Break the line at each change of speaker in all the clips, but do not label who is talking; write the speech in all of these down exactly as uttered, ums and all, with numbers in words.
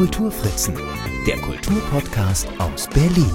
Kulturfritzen, der Kulturpodcast aus Berlin.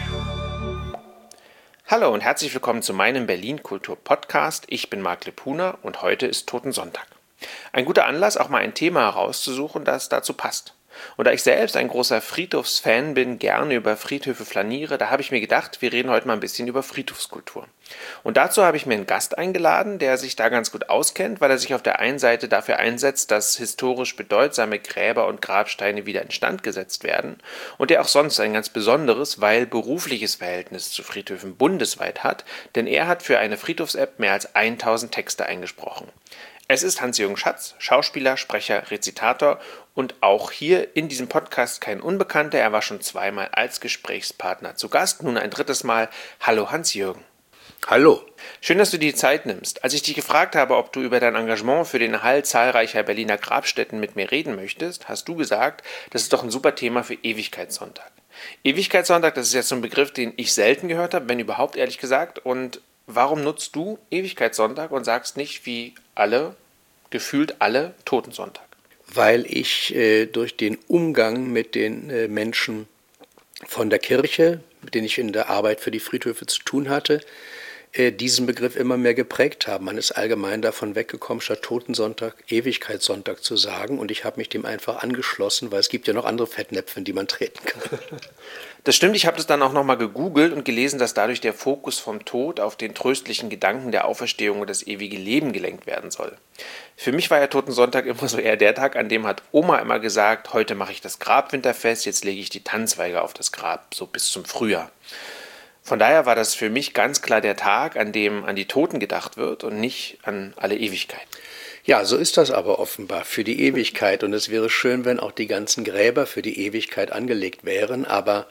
Hallo und herzlich willkommen zu meinem Berlin-Kultur-Podcast. Ich bin Marc Lepuna und heute ist Totensonntag. Ein guter Anlass, auch mal ein Thema herauszusuchen, das dazu passt. Und da ich selbst ein großer Friedhofsfan bin, gerne über Friedhöfe flaniere, da habe ich mir gedacht, wir reden heute mal ein bisschen über Friedhofskultur. Und dazu habe ich mir einen Gast eingeladen, der sich da ganz gut auskennt, weil er sich auf der einen Seite dafür einsetzt, dass historisch bedeutsame Gräber und Grabsteine wieder instand gesetzt werden und der auch sonst ein ganz besonderes, weil berufliches Verhältnis zu Friedhöfen bundesweit hat, denn er hat für eine Friedhofs-App mehr als tausend Texte eingesprochen. Es ist Hans-Jürgen Schatz, Schauspieler, Sprecher, Rezitator und auch hier in diesem Podcast kein Unbekannter. Er war schon zweimal als Gesprächspartner zu Gast, nun ein drittes Mal. Hallo Hans-Jürgen.
Hallo.
Schön, dass du dir die Zeit nimmst. Als ich dich gefragt habe, ob du über dein Engagement für den Erhalt zahlreicher Berliner Grabstätten mit mir reden möchtest, hast du gesagt, das ist doch ein super Thema für Ewigkeitssonntag. Ewigkeitssonntag, das ist jetzt so ein Begriff, den ich selten gehört habe, wenn überhaupt, ehrlich gesagt. Und warum nutzt du Ewigkeitssonntag und sagst nicht wie alle, gefühlt alle, Totensonntag?
Weil ich äh, durch den Umgang mit den äh, Menschen von der Kirche, mit denen ich in der Arbeit für die Friedhöfe zu tun hatte, äh, diesen Begriff immer mehr geprägt habe. Man ist allgemein davon weggekommen, statt Totensonntag Ewigkeitssonntag zu sagen. Und ich habe mich dem einfach angeschlossen, weil es gibt ja noch andere Fettnäpfe, in die man treten kann.
Das stimmt, ich habe das dann auch nochmal gegoogelt und gelesen, dass dadurch der Fokus vom Tod auf den tröstlichen Gedanken der Auferstehung und das ewige Leben gelenkt werden soll. Für mich war ja Totensonntag immer so eher der Tag, an dem hat Oma immer gesagt, heute mache ich das Grabwinterfest, jetzt lege ich die Tannenzweige auf das Grab, so bis zum Frühjahr. Von daher war das für mich ganz klar der Tag, an dem an die Toten gedacht wird und nicht an alle Ewigkeit.
Ja, so ist das aber offenbar für die Ewigkeit. Und es wäre schön, wenn auch die ganzen Gräber für die Ewigkeit angelegt wären. Aber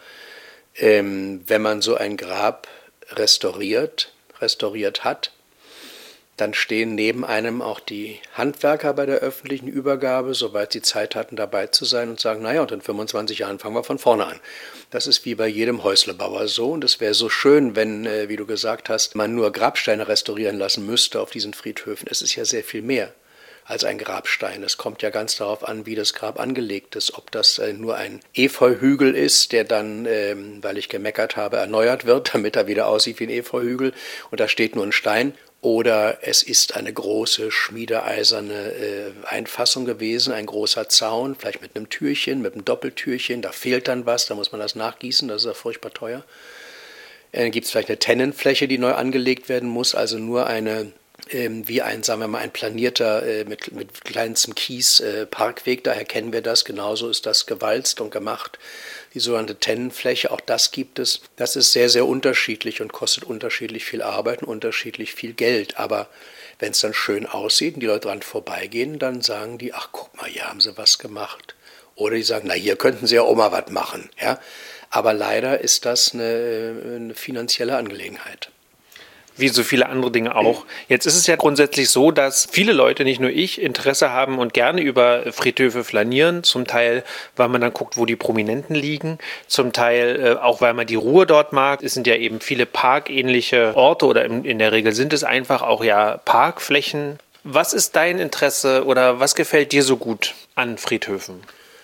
ähm, wenn man so ein Grab restauriert, restauriert hat, dann stehen neben einem auch die Handwerker bei der öffentlichen Übergabe, soweit sie Zeit hatten, dabei zu sein und sagen, naja, und in fünfundzwanzig Jahren fangen wir von vorne an. Das ist wie bei jedem Häuslebauer so und es wäre so schön, wenn, äh, wie du gesagt hast, man nur Grabsteine restaurieren lassen müsste auf diesen Friedhöfen. Es ist ja sehr viel mehr als ein Grabstein. Es kommt ja ganz darauf an, wie das Grab angelegt ist, ob das äh, nur ein Efeuhügel ist, der dann, ähm, weil ich gemeckert habe, erneuert wird, damit er wieder aussieht wie ein Efeuhügel und da steht nur ein Stein. Oder es ist eine große, schmiedeeiserne äh, Einfassung gewesen, ein großer Zaun, vielleicht mit einem Türchen, mit einem Doppeltürchen, da fehlt dann was, da muss man das nachgießen, das ist ja furchtbar teuer. Äh, dann gibt es vielleicht eine Tennenfläche, die neu angelegt werden muss, also nur eine, ähm, wie ein, sagen wir mal, ein planierter, äh, mit, mit kleinstem Kies äh, Parkweg, daher kennen wir das, genauso ist das gewalzt und gemacht. Die sogenannte Tennenfläche, auch das gibt es. Das ist sehr, sehr unterschiedlich und kostet unterschiedlich viel Arbeit und unterschiedlich viel Geld. Aber wenn es dann schön aussieht und die Leute dran vorbeigehen, dann sagen die, ach guck mal, hier haben sie was gemacht. Oder die sagen, na hier könnten sie ja auch mal was machen. Ja? Aber leider ist das eine, eine finanzielle Angelegenheit.
Wie so viele andere Dinge auch. Jetzt ist es ja grundsätzlich so, dass viele Leute, nicht nur ich, Interesse haben und gerne über Friedhöfe flanieren. Zum Teil, weil man dann guckt, wo die Prominenten liegen. Zum Teil äh, auch, weil man die Ruhe dort mag. Es sind ja eben viele parkähnliche Orte oder in, in der Regel sind es einfach auch ja Parkflächen. Was ist dein Interesse oder was gefällt dir so gut an Friedhöfen?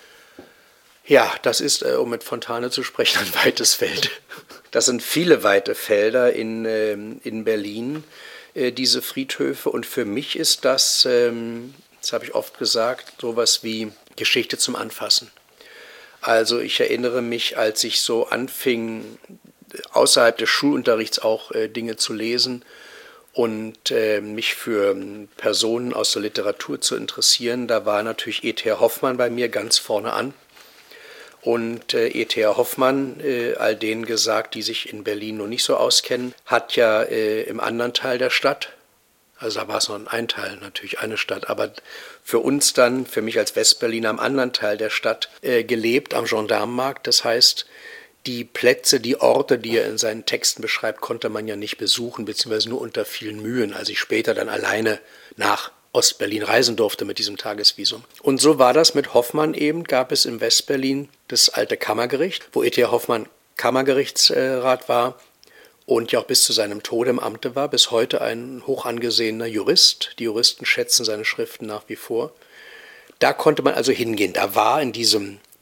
Ja, das ist, äh, um mit Fontane zu sprechen, ein weites Feld. Das sind viele weite Felder in, ähm, in Berlin, äh, diese Friedhöfe. Und für mich ist das, ähm, das habe ich oft gesagt, sowas wie Geschichte zum Anfassen. Also ich erinnere mich, als ich so anfing, außerhalb des Schulunterrichts auch äh, Dinge zu lesen und äh, mich für Personen aus der Literatur zu interessieren, da war natürlich E T H Hoffmann bei mir ganz vorne an. Und äh, E T H Hoffmann, äh, all denen gesagt, die sich in Berlin noch nicht so auskennen, hat ja äh, im anderen Teil der Stadt, also da war es noch ein Teil, natürlich eine Stadt, aber für uns dann, für mich als Westberliner am anderen Teil der Stadt äh, gelebt, am Gendarmenmarkt. Das heißt, die Plätze, die Orte, die er in seinen Texten beschreibt, konnte man ja nicht besuchen, beziehungsweise nur unter vielen Mühen, als ich später dann alleine nach Ostberlin reisen durfte mit diesem Tagesvisum. Und so war das mit Hoffmann eben, gab es in Westberlin das alte Kammergericht, wo E T H Hoffmann Kammergerichtsrat war und ja auch bis zu seinem Tode im Amte war, bis heute ein hoch angesehener Jurist. Die Juristen schätzen seine Schriften nach wie vor. Da konnte man also hingehen. Da war in diesem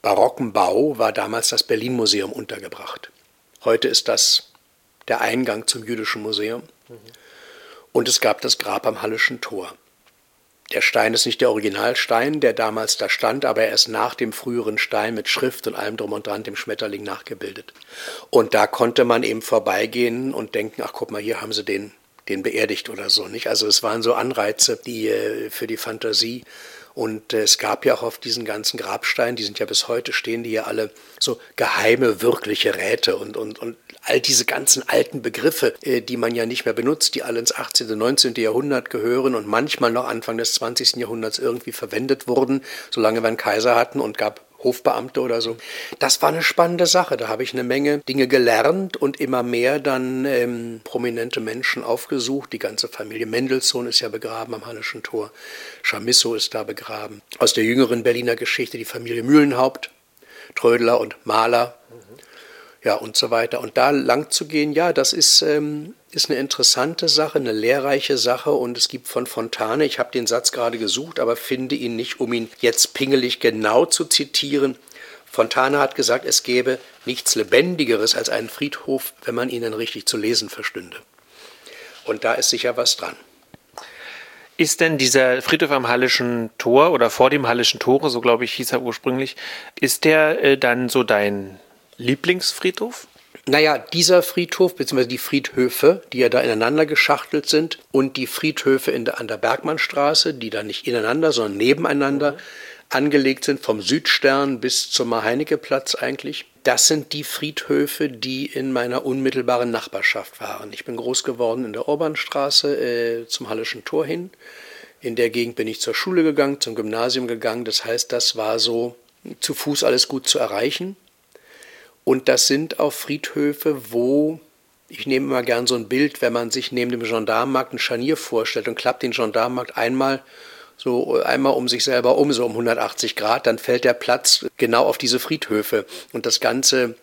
barocken Bau war damals das Berlin-Museum untergebracht. Heute ist das der Eingang zum Jüdischen Museum. Mhm. Und es gab das Grab am Halleschen Tor. Der Stein ist nicht der Originalstein, der damals da stand, aber er ist nach dem früheren Stein mit Schrift und allem drum und dran, dem Schmetterling, nachgebildet. Und da konnte man eben vorbeigehen und denken, ach guck mal, hier haben sie den, den beerdigt oder so, nicht? Also es waren so Anreize, die äh, für die Fantasie. Und äh, es gab ja auch auf diesen ganzen Grabsteinen, die sind ja bis heute, stehen die ja alle so geheime, wirkliche Räte und, und, und all diese ganzen alten Begriffe, äh, die man ja nicht mehr benutzt, die alle ins achtzehnten, neunzehnten Jahrhundert gehören und manchmal noch Anfang des zwanzigsten Jahrhunderts irgendwie verwendet wurden, solange wir einen Kaiser hatten und gab Hofbeamte oder so. Das war eine spannende Sache. Da habe ich eine Menge Dinge gelernt und immer mehr dann ähm, prominente Menschen aufgesucht. Die ganze Familie Mendelssohn ist ja begraben am Halleschen Tor. Chamisso ist da begraben. Aus der jüngeren Berliner Geschichte die Familie Mühlenhaupt, Trödler und Mahler. Mhm. Ja, und so weiter. Und da lang zu gehen, ja, das ist, ähm, ist eine interessante Sache, eine lehrreiche Sache. Und es gibt von Fontane, ich habe den Satz gerade gesucht, aber finde ihn nicht, um ihn jetzt pingelig genau zu zitieren. Fontane hat gesagt, es gäbe nichts Lebendigeres als einen Friedhof, wenn man ihn dann richtig zu lesen verstünde. Und da ist sicher was dran.
Ist denn dieser Friedhof am Halleschen Tor oder vor dem Halleschen Tore, so glaube ich hieß er ursprünglich, ist der äh, dann so dein Lieblingsfriedhof?
Naja, dieser Friedhof, beziehungsweise die Friedhöfe, die ja da ineinander geschachtelt sind und die Friedhöfe in der, an der Bergmannstraße, die da nicht ineinander, sondern nebeneinander mhm. angelegt sind, vom Südstern bis zum Heinecke-Platz eigentlich, das sind die Friedhöfe, die in meiner unmittelbaren Nachbarschaft waren. Ich bin groß geworden in der Orbanstraße äh, zum Halleschen Tor hin. In der Gegend bin ich zur Schule gegangen, zum Gymnasium gegangen. Das heißt, das war so zu Fuß alles gut zu erreichen. Und das sind auch Friedhöfe, wo, ich nehme immer gern so ein Bild, wenn man sich neben dem Gendarmenmarkt ein Scharnier vorstellt und klappt den Gendarmenmarkt einmal so einmal um sich selber um, so um hundertachtzig Grad, dann fällt der Platz genau auf diese Friedhöfe. Und das ganze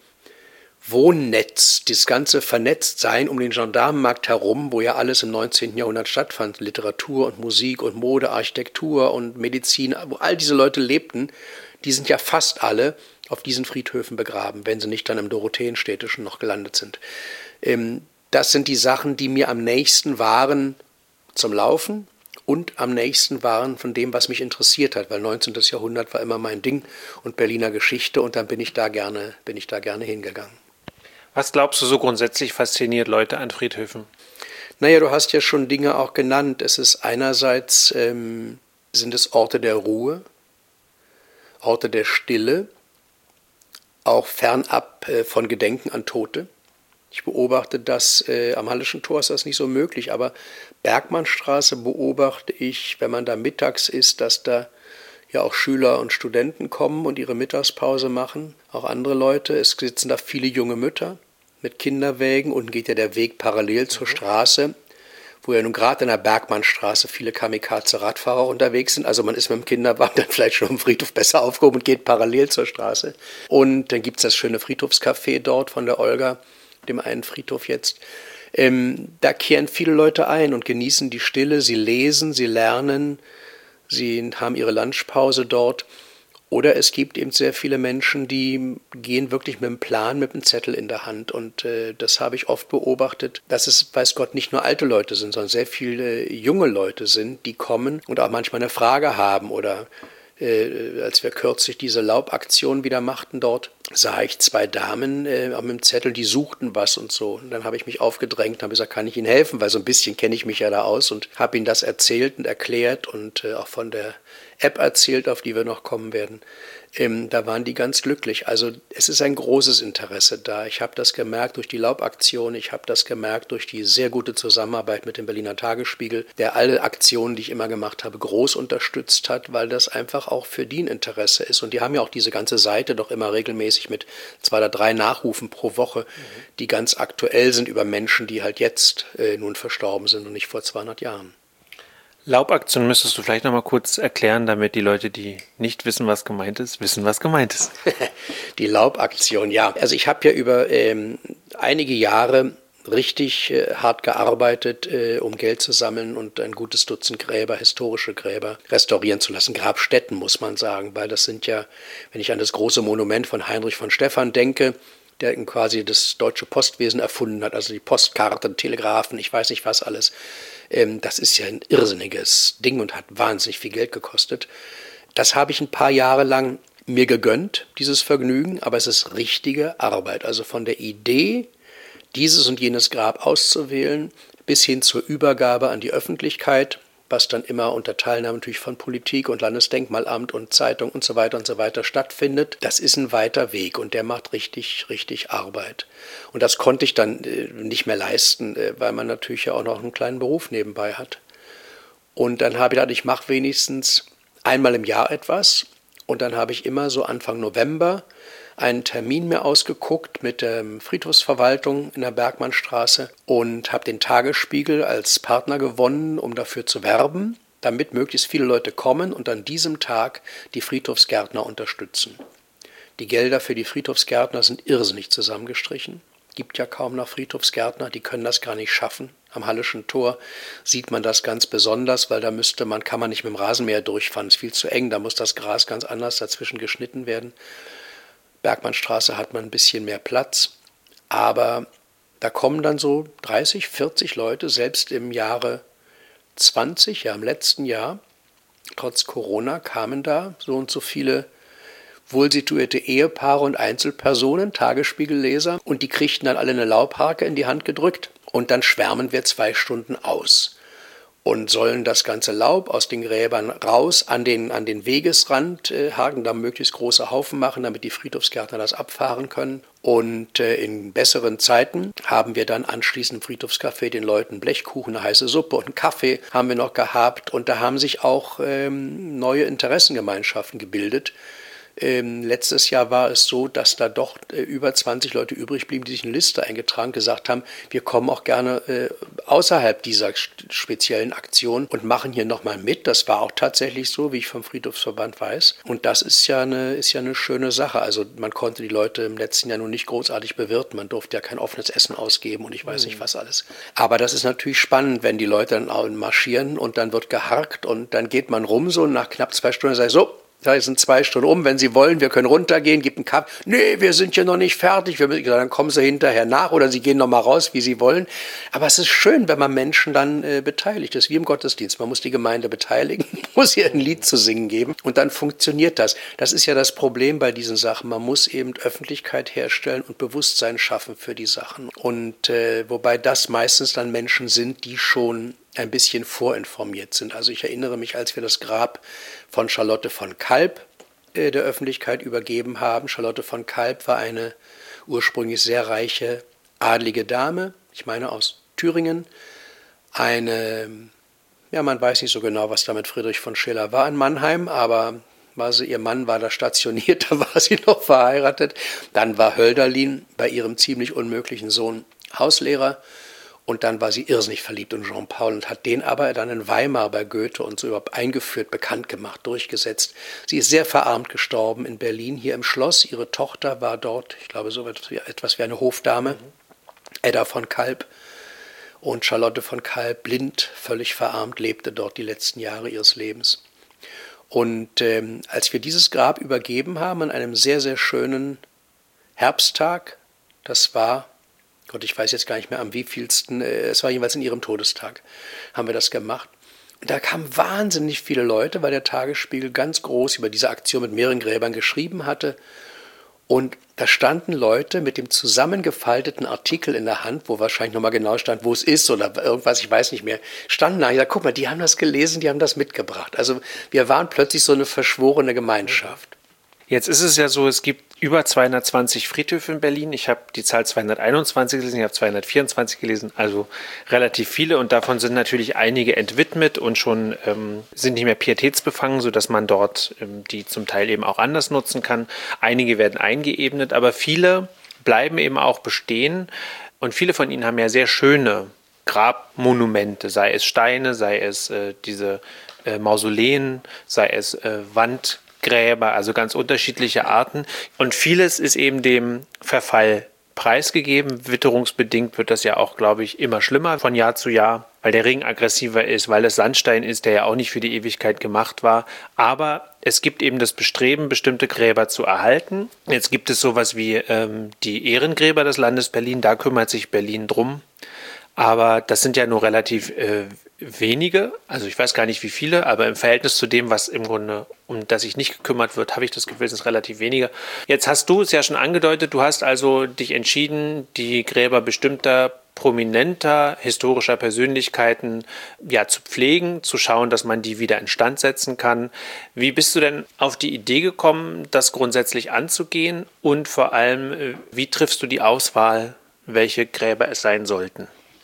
Wohnnetz, das ganze Vernetztsein um den Gendarmenmarkt herum, wo ja alles im neunzehnten Jahrhundert stattfand, Literatur und Musik und Mode, Architektur und Medizin, wo all diese Leute lebten, die sind ja fast alle auf diesen Friedhöfen begraben, wenn sie nicht dann im Dorotheenstädtischen noch gelandet sind. Ähm, das sind die Sachen, die mir am nächsten waren zum Laufen und am nächsten waren von dem, was mich interessiert hat, weil neunzehnten. Jahrhundert war immer mein Ding und Berliner Geschichte und dann bin ich da gerne, bin ich da gerne hingegangen.
Was glaubst du so grundsätzlich fasziniert Leute an Friedhöfen?
Naja, du hast ja schon Dinge auch genannt. Es ist einerseits, ähm, sind es Orte der Ruhe, Orte der Stille, auch fernab äh, von Gedenken an Tote. Ich beobachte das, äh, am Halleschen Tor ist das nicht so möglich, aber Bergmannstraße beobachte ich, wenn man da mittags ist, dass da ja auch Schüler und Studenten kommen und ihre Mittagspause machen, auch andere Leute. Es sitzen da viele junge Mütter mit Kinderwägen, unten geht ja der Weg parallel zur mhm. Straße, wo ja nun gerade in der Bergmannstraße viele Kamikaze-Radfahrer unterwegs sind. Also man ist mit dem Kinderwagen dann vielleicht schon am Friedhof besser aufgehoben und geht parallel zur Straße. Und dann gibt es das schöne Friedhofscafé dort von der Olga, dem einen Friedhof jetzt. Ähm, da kehren viele Leute ein und genießen die Stille. Sie lesen, sie lernen, sie haben ihre Lunchpause dort. Oder es gibt eben sehr viele Menschen, die gehen wirklich mit einem Plan, mit einem Zettel in der Hand. Und äh, das habe ich oft beobachtet, dass es, weiß Gott, nicht nur alte Leute sind, sondern sehr viele junge Leute sind, die kommen und auch manchmal eine Frage haben. Oder äh, als wir kürzlich diese Laubaktion wieder machten dort, sah ich zwei Damen äh, mit dem Zettel, die suchten was und so. Und dann habe ich mich aufgedrängt und habe gesagt, kann ich Ihnen helfen? Weil so ein bisschen kenne ich mich ja da aus und habe Ihnen das erzählt und erklärt und äh, auch von der App erzählt, auf die wir noch kommen werden. Ähm, da waren die ganz glücklich. Also es ist ein großes Interesse da. Ich habe das gemerkt durch die Laubaktion, ich habe das gemerkt durch die sehr gute Zusammenarbeit mit dem Berliner Tagesspiegel, der alle Aktionen, die ich immer gemacht habe, groß unterstützt hat, weil das einfach auch für die ein Interesse ist. Und die haben ja auch diese ganze Seite doch immer regelmäßig mit zwei oder drei Nachrufen pro Woche, mhm. die ganz aktuell sind über Menschen, die halt jetzt äh, nun verstorben sind und nicht vor zweihundert Jahren.
Laubaktion müsstest du vielleicht noch mal kurz erklären, damit die Leute, die nicht wissen, was gemeint ist, wissen, was gemeint ist.
Die Laubaktion, ja. Also ich habe ja über ähm, einige Jahre richtig äh, hart gearbeitet, äh, um Geld zu sammeln und ein gutes Dutzend Gräber, historische Gräber, restaurieren zu lassen. Grabstätten, muss man sagen, weil das sind ja, wenn ich an das große Monument von Heinrich von Stephan denke, der quasi das deutsche Postwesen erfunden hat, also die Postkarten, Telegrafen, ich weiß nicht was alles. Ähm, das ist ja ein irrsinniges Ding und hat wahnsinnig viel Geld gekostet. Das habe ich ein paar Jahre lang mir gegönnt, dieses Vergnügen, aber es ist richtige Arbeit. Also von der Idee, dieses und jenes Grab auszuwählen, bis hin zur Übergabe an die Öffentlichkeit, was dann immer unter Teilnahme natürlich von Politik und Landesdenkmalamt und Zeitung und so weiter und so weiter stattfindet. Das ist ein weiter Weg und der macht richtig, richtig Arbeit. Und das konnte ich dann äh, nicht mehr leisten, äh, weil man natürlich ja auch noch einen kleinen Beruf nebenbei hat. Und dann habe ich gedacht, ich mache wenigstens einmal im Jahr etwas. Und dann habe ich immer so Anfang November einen Termin mir ausgeguckt mit der Friedhofsverwaltung in der Bergmannstraße und habe den Tagesspiegel als Partner gewonnen, um dafür zu werben, damit möglichst viele Leute kommen und an diesem Tag die Friedhofsgärtner unterstützen. Die Gelder für die Friedhofsgärtner sind irrsinnig zusammengestrichen. Gibt ja kaum noch Friedhofsgärtner, die können das gar nicht schaffen. Am Hallischen Tor sieht man das ganz besonders, weil da müsste man, kann man nicht mit dem Rasenmäher durchfahren, ist viel zu eng, da muss das Gras ganz anders dazwischen geschnitten werden. Bergmannstraße hat man ein bisschen mehr Platz, aber da kommen dann so dreißig, vierzig Leute, selbst im Jahre zwanzig, ja im letzten Jahr, trotz Corona kamen da so und so viele wohlsituierte Ehepaare und Einzelpersonen, Tagesspiegelleser, und die kriegten dann alle eine Laubharke in die Hand gedrückt und dann schwärmen wir zwei Stunden aus und sollen das ganze Laub aus den Gräbern raus an den, an den Wegesrand äh, haken, da möglichst große Haufen machen, damit die Friedhofsgärtner das abfahren können. Und äh, in besseren Zeiten haben wir dann anschließend im Friedhofscafé den Leuten Blechkuchen, eine heiße Suppe und einen Kaffee haben wir noch gehabt. Und da haben sich auch ähm, neue Interessengemeinschaften gebildet. Ähm, letztes Jahr war es so, dass da doch äh, über zwanzig Leute übrig blieben, die sich eine Liste eingetragen, gesagt haben, wir kommen auch gerne äh, außerhalb dieser speziellen Aktion und machen hier nochmal mit. Das war auch tatsächlich so, wie ich vom Friedhofsverband weiß. Und das ist ja eine, ist ja eine schöne Sache. Also man konnte die Leute im letzten Jahr nun nicht großartig bewirten. Man durfte ja kein offenes Essen ausgeben und ich weiß mhm. nicht was alles. Aber das ist natürlich spannend, wenn die Leute dann auch marschieren und dann wird geharkt und dann geht man rum so und nach knapp zwei Stunden sagt so, da sind zwei Stunden um, wenn Sie wollen, wir können runtergehen, gibt einen Kaffee. Nee, wir sind hier noch nicht fertig. Wir müssen, dann kommen Sie hinterher nach oder Sie gehen noch mal raus, wie Sie wollen. Aber es ist schön, wenn man Menschen dann äh, beteiligt. Das ist wie im Gottesdienst. Man muss die Gemeinde beteiligen, muss ihr ein Lied zu singen geben und dann funktioniert das. Das ist ja das Problem bei diesen Sachen. Man muss eben Öffentlichkeit herstellen und Bewusstsein schaffen für die Sachen. Und äh, wobei das meistens dann Menschen sind, die schon ein bisschen vorinformiert sind. Also ich erinnere mich, als wir das Grab von Charlotte von Kalb äh, der Öffentlichkeit übergeben haben. Charlotte von Kalb war eine ursprünglich sehr reiche, adlige Dame, ich meine aus Thüringen. Eine, ja, man weiß nicht so genau, was da mit Friedrich von Schiller war in Mannheim, aber war sie, ihr Mann war da stationiert, da war sie noch verheiratet. Dann war Hölderlin bei ihrem ziemlich unmöglichen Sohn Hauslehrer. Und dann war sie irrsinnig verliebt in Jean Paul und hat den aber dann in Weimar bei Goethe und so überhaupt eingeführt, bekannt gemacht, durchgesetzt. Sie ist sehr verarmt gestorben in Berlin, hier im Schloss. Ihre Tochter war dort, ich glaube, so etwas wie eine Hofdame, Edda von Kalb. Und Charlotte von Kalb, blind, völlig verarmt, lebte dort die letzten Jahre ihres Lebens. Und ähm, als wir dieses Grab übergeben haben, an einem sehr, sehr schönen Herbsttag, das war... Gott, ich weiß jetzt gar nicht mehr am wievielsten, es war jeweils in ihrem Todestag, haben wir das gemacht. Und da kamen wahnsinnig viele Leute, weil der Tagesspiegel ganz groß über diese Aktion mit mehreren Gräbern geschrieben hatte. Und da standen Leute mit dem zusammengefalteten Artikel in der Hand, wo wahrscheinlich nochmal genau stand, wo es ist oder irgendwas, ich weiß nicht mehr, standen da. Ich sage, guck mal, die haben das gelesen, die haben das mitgebracht. Also wir waren plötzlich so eine verschworene Gemeinschaft.
Jetzt ist es ja so, es gibt über zweihundertzwanzig Friedhöfe in Berlin. Ich habe die Zahl zweihunderteinundzwanzig gelesen, ich habe zweihundertvierundzwanzig gelesen, also relativ viele. Und davon sind natürlich einige entwidmet und schon ähm, sind nicht mehr pietätsbefangen, sodass man dort ähm, die zum Teil eben auch anders nutzen kann. Einige werden eingeebnet, aber viele bleiben eben auch bestehen. Und viele von ihnen haben ja sehr schöne Grabmonumente, sei es Steine, sei es äh, diese äh, Mausoleen, sei es äh, Wandgräber, also ganz unterschiedliche Arten. Und vieles ist eben dem Verfall preisgegeben. Witterungsbedingt wird das ja auch, glaube ich, immer schlimmer von Jahr zu Jahr, weil der Regen aggressiver ist, weil es Sandstein ist, der ja auch nicht für die Ewigkeit gemacht war. Aber es gibt eben das Bestreben, bestimmte Gräber zu erhalten. Jetzt gibt es sowas wie ähm, die Ehrengräber des Landes Berlin, da kümmert sich Berlin drum. Aber das sind ja nur relativ äh, wenige, also ich weiß gar nicht wie viele, aber im Verhältnis zu dem, was im Grunde, um das sich nicht gekümmert wird, habe ich das Gefühl, es sind relativ wenige. Jetzt hast du es ja schon angedeutet, du hast also dich entschieden, die Gräber bestimmter prominenter historischer Persönlichkeiten ja zu pflegen, zu schauen, dass man die wieder instand setzen kann. Wie bist du denn auf die Idee gekommen, das grundsätzlich anzugehen und vor allem, wie triffst du die Auswahl, welche Gräber es sein sollten?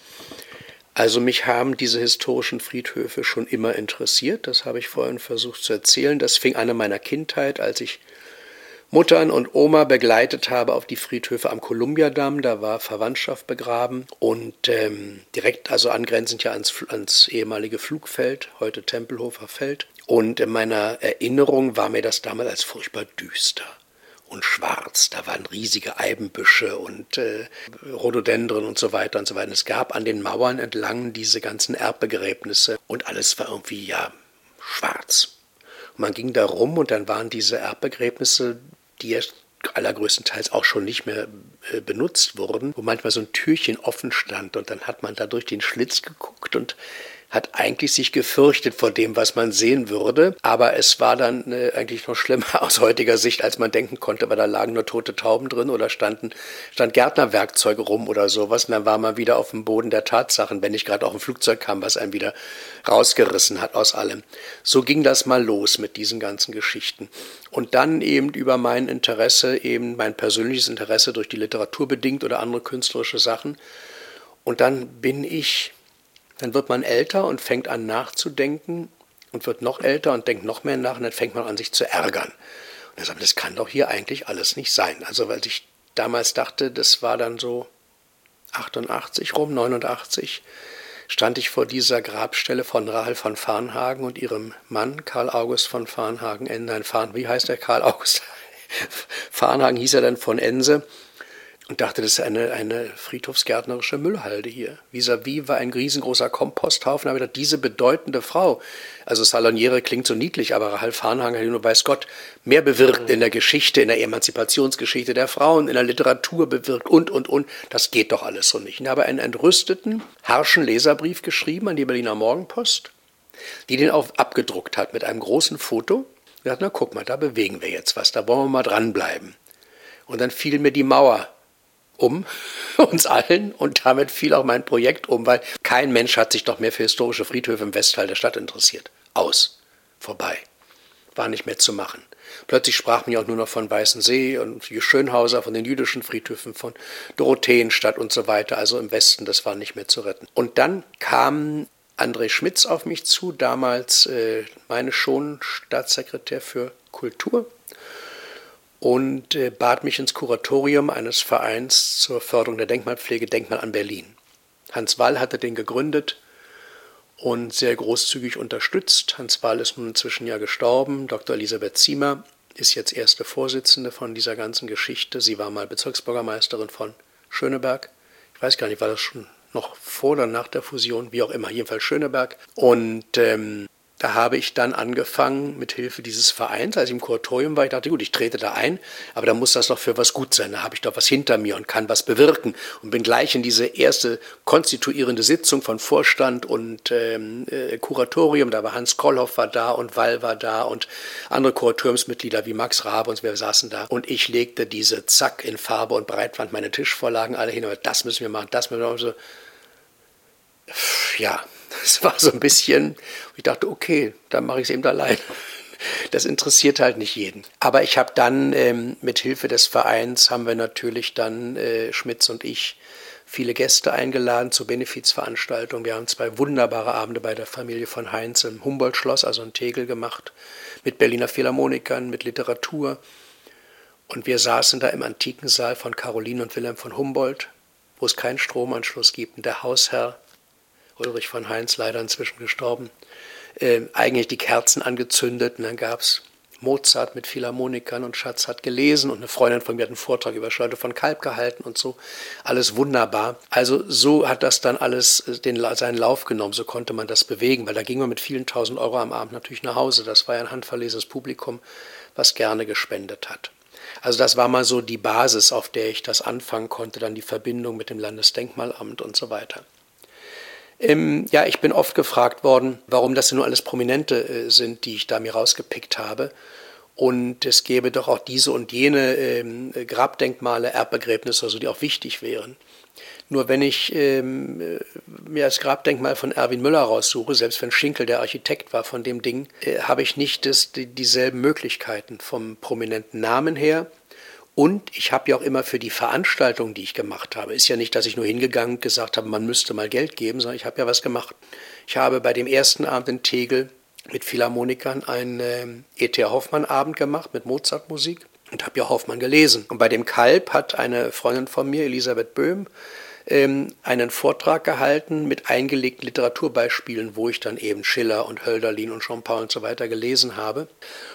Also mich haben diese historischen Friedhöfe schon immer interessiert, das habe ich vorhin versucht zu erzählen. Das fing an in meiner Kindheit, als ich Muttern und Oma begleitet habe auf die Friedhöfe am Kolumbiadamm, da war Verwandtschaft begraben und ähm, direkt also angrenzend ja ans, ans ehemalige Flugfeld, heute Tempelhofer Feld. Und in meiner Erinnerung war mir das damals als furchtbar düster und schwarz. Da waren riesige Eibenbüsche und äh, Rhododendren und so weiter und so weiter. Es gab an den Mauern entlang diese ganzen Erbbegräbnisse und alles war irgendwie, ja, schwarz. Und man ging da rum und dann waren diese Erbbegräbnisse, die ja allergrößtenteils auch schon nicht mehr äh, benutzt wurden, wo manchmal so ein Türchen offen stand und dann hat man da durch den Schlitz geguckt und hat eigentlich sich gefürchtet vor dem, was man sehen würde. Aber es war dann äh, eigentlich noch schlimmer aus heutiger Sicht, als man denken konnte, weil da lagen nur tote Tauben drin oder standen, stand Gärtnerwerkzeug rum oder sowas. Und dann war man wieder auf dem Boden der Tatsachen, wenn nicht gerade auch ein Flugzeug kam, was einen wieder rausgerissen hat aus allem. So ging das mal los mit diesen ganzen Geschichten. Und dann eben über mein Interesse, eben mein persönliches Interesse durch die Literatur bedingt oder andere künstlerische Sachen. Und dann bin ich... Dann wird man älter und fängt an nachzudenken und wird noch älter und denkt noch mehr nach und dann fängt man an, sich zu ärgern. Und dann sagt man, das kann doch hier eigentlich alles nicht sein. Also weil ich damals dachte, das war dann so achtundachtzig rum, neunundachtzig, stand ich vor dieser Grabstelle von Rahel von Varnhagen und ihrem Mann Karl August von Varnhagen, nein, Farn, wie heißt der Karl August? Varnhagen hieß er dann von Ense. Und dachte, das ist eine, eine friedhofsgärtnerische Müllhalde hier. Vis-à-vis war ein riesengroßer Komposthaufen. Da habe ich gedacht, diese bedeutende Frau, also Saloniere klingt so niedlich, aber Rahel Varnhagen hat nur, weiß Gott, mehr bewirkt in der Geschichte, in der Emanzipationsgeschichte der Frauen, in der Literatur bewirkt und, und, und. Das geht doch alles so nicht. Ich habe einen entrüsteten, harschen Leserbrief geschrieben an die Berliner Morgenpost, die den auch abgedruckt hat mit einem großen Foto. Ich dachte, na guck mal, da bewegen wir jetzt was, da wollen wir mal dranbleiben. Und dann fiel mir die Mauer um uns allen und damit fiel auch mein Projekt um, weil kein Mensch hat sich doch mehr für historische Friedhöfe im Westteil der Stadt interessiert. Aus. Vorbei. War nicht mehr zu machen. Plötzlich sprach man ja auch nur noch von Weißensee und Schönhauser, von den jüdischen Friedhöfen, von Dorotheenstadt und so weiter. Also im Westen, das war nicht mehr zu retten. Und dann kam André Schmitz auf mich zu, damals äh, meine schon Staatssekretär für Kultur. Und äh, bat mich ins Kuratorium eines Vereins zur Förderung der Denkmalpflege, Denkmal an Berlin. Hans Wall hatte den gegründet und sehr großzügig unterstützt. Hans Wall ist nun inzwischen ja gestorben. Doktor Elisabeth Ziemer ist jetzt erste Vorsitzende von dieser ganzen Geschichte. Sie war mal Bezirksbürgermeisterin von Schöneberg. Ich weiß gar nicht, war das schon noch vor oder nach der Fusion, wie auch immer, jedenfalls Schöneberg. Und ähm, da habe ich dann angefangen, mit Hilfe dieses Vereins, als ich im Kuratorium war, ich dachte, gut, ich trete da ein, aber da muss das doch für was gut sein, da habe ich doch was hinter mir und kann was bewirken und bin gleich in diese erste konstituierende Sitzung von Vorstand und ähm, äh, Kuratorium, da war Hans Kollhoff war da und Wall war da und andere Kuratoriumsmitglieder wie Max Rabe und wir saßen da und ich legte diese zack in Farbe und Breitband meine Tischvorlagen alle hin, aber das müssen wir machen, das müssen wir machen, so, ja. Das war so ein bisschen, ich dachte, okay, dann mache ich es eben allein. Das interessiert halt nicht jeden. Aber ich habe dann ähm, mit Hilfe des Vereins haben wir natürlich dann, äh, Schmitz und ich, viele Gäste eingeladen zur Benefizveranstaltung. Wir haben zwei wunderbare Abende bei der Familie von Heinz im Humboldt-Schloss, also in Tegel gemacht, mit Berliner Philharmonikern, mit Literatur. Und wir saßen da im Antikensaal von Caroline und Wilhelm von Humboldt, wo es keinen Stromanschluss gibt. Und der Hausherr, Ulrich von Heinz, leider inzwischen gestorben, äh, eigentlich die Kerzen angezündet und dann gab es Mozart mit Philharmonikern und Schatz hat gelesen und eine Freundin von mir hat einen Vortrag über Charlotte von Kalb gehalten und so. Alles wunderbar. Also so hat das dann alles den, seinen Lauf genommen, so konnte man das bewegen, weil da ging man mit vielen tausend Euro am Abend natürlich nach Hause. Das war ja ein handverlesenes Publikum, was gerne gespendet hat. Also das war mal so die Basis, auf der ich das anfangen konnte, dann die Verbindung mit dem Landesdenkmalamt und so weiter. Ähm, ja, ich bin oft gefragt worden, warum das denn nur alles Prominente äh, sind, die ich da mir rausgepickt habe. Und es gäbe doch auch diese und jene ähm, Grabdenkmale, Erbbegräbnisse, also die auch wichtig wären. Nur wenn ich ähm, mir das Grabdenkmal von Erwin Müller raussuche, selbst wenn Schinkel der Architekt war von dem Ding, äh, habe ich nicht das, die, dieselben Möglichkeiten vom prominenten Namen her. Und ich habe ja auch immer für die Veranstaltung, die ich gemacht habe, ist ja nicht, dass ich nur hingegangen und gesagt habe, man müsste mal Geld geben, sondern ich habe ja was gemacht. Ich habe bei dem ersten Abend in Tegel mit Philharmonikern einen äh, E T Hoffmann-Abend gemacht mit Mozart-Musik und habe ja Hoffmann gelesen. Und bei dem Kalb hat eine Freundin von mir, Elisabeth Böhm, ähm, einen Vortrag gehalten mit eingelegten Literaturbeispielen, wo ich dann eben Schiller und Hölderlin und Jean-Paul und so weiter gelesen habe.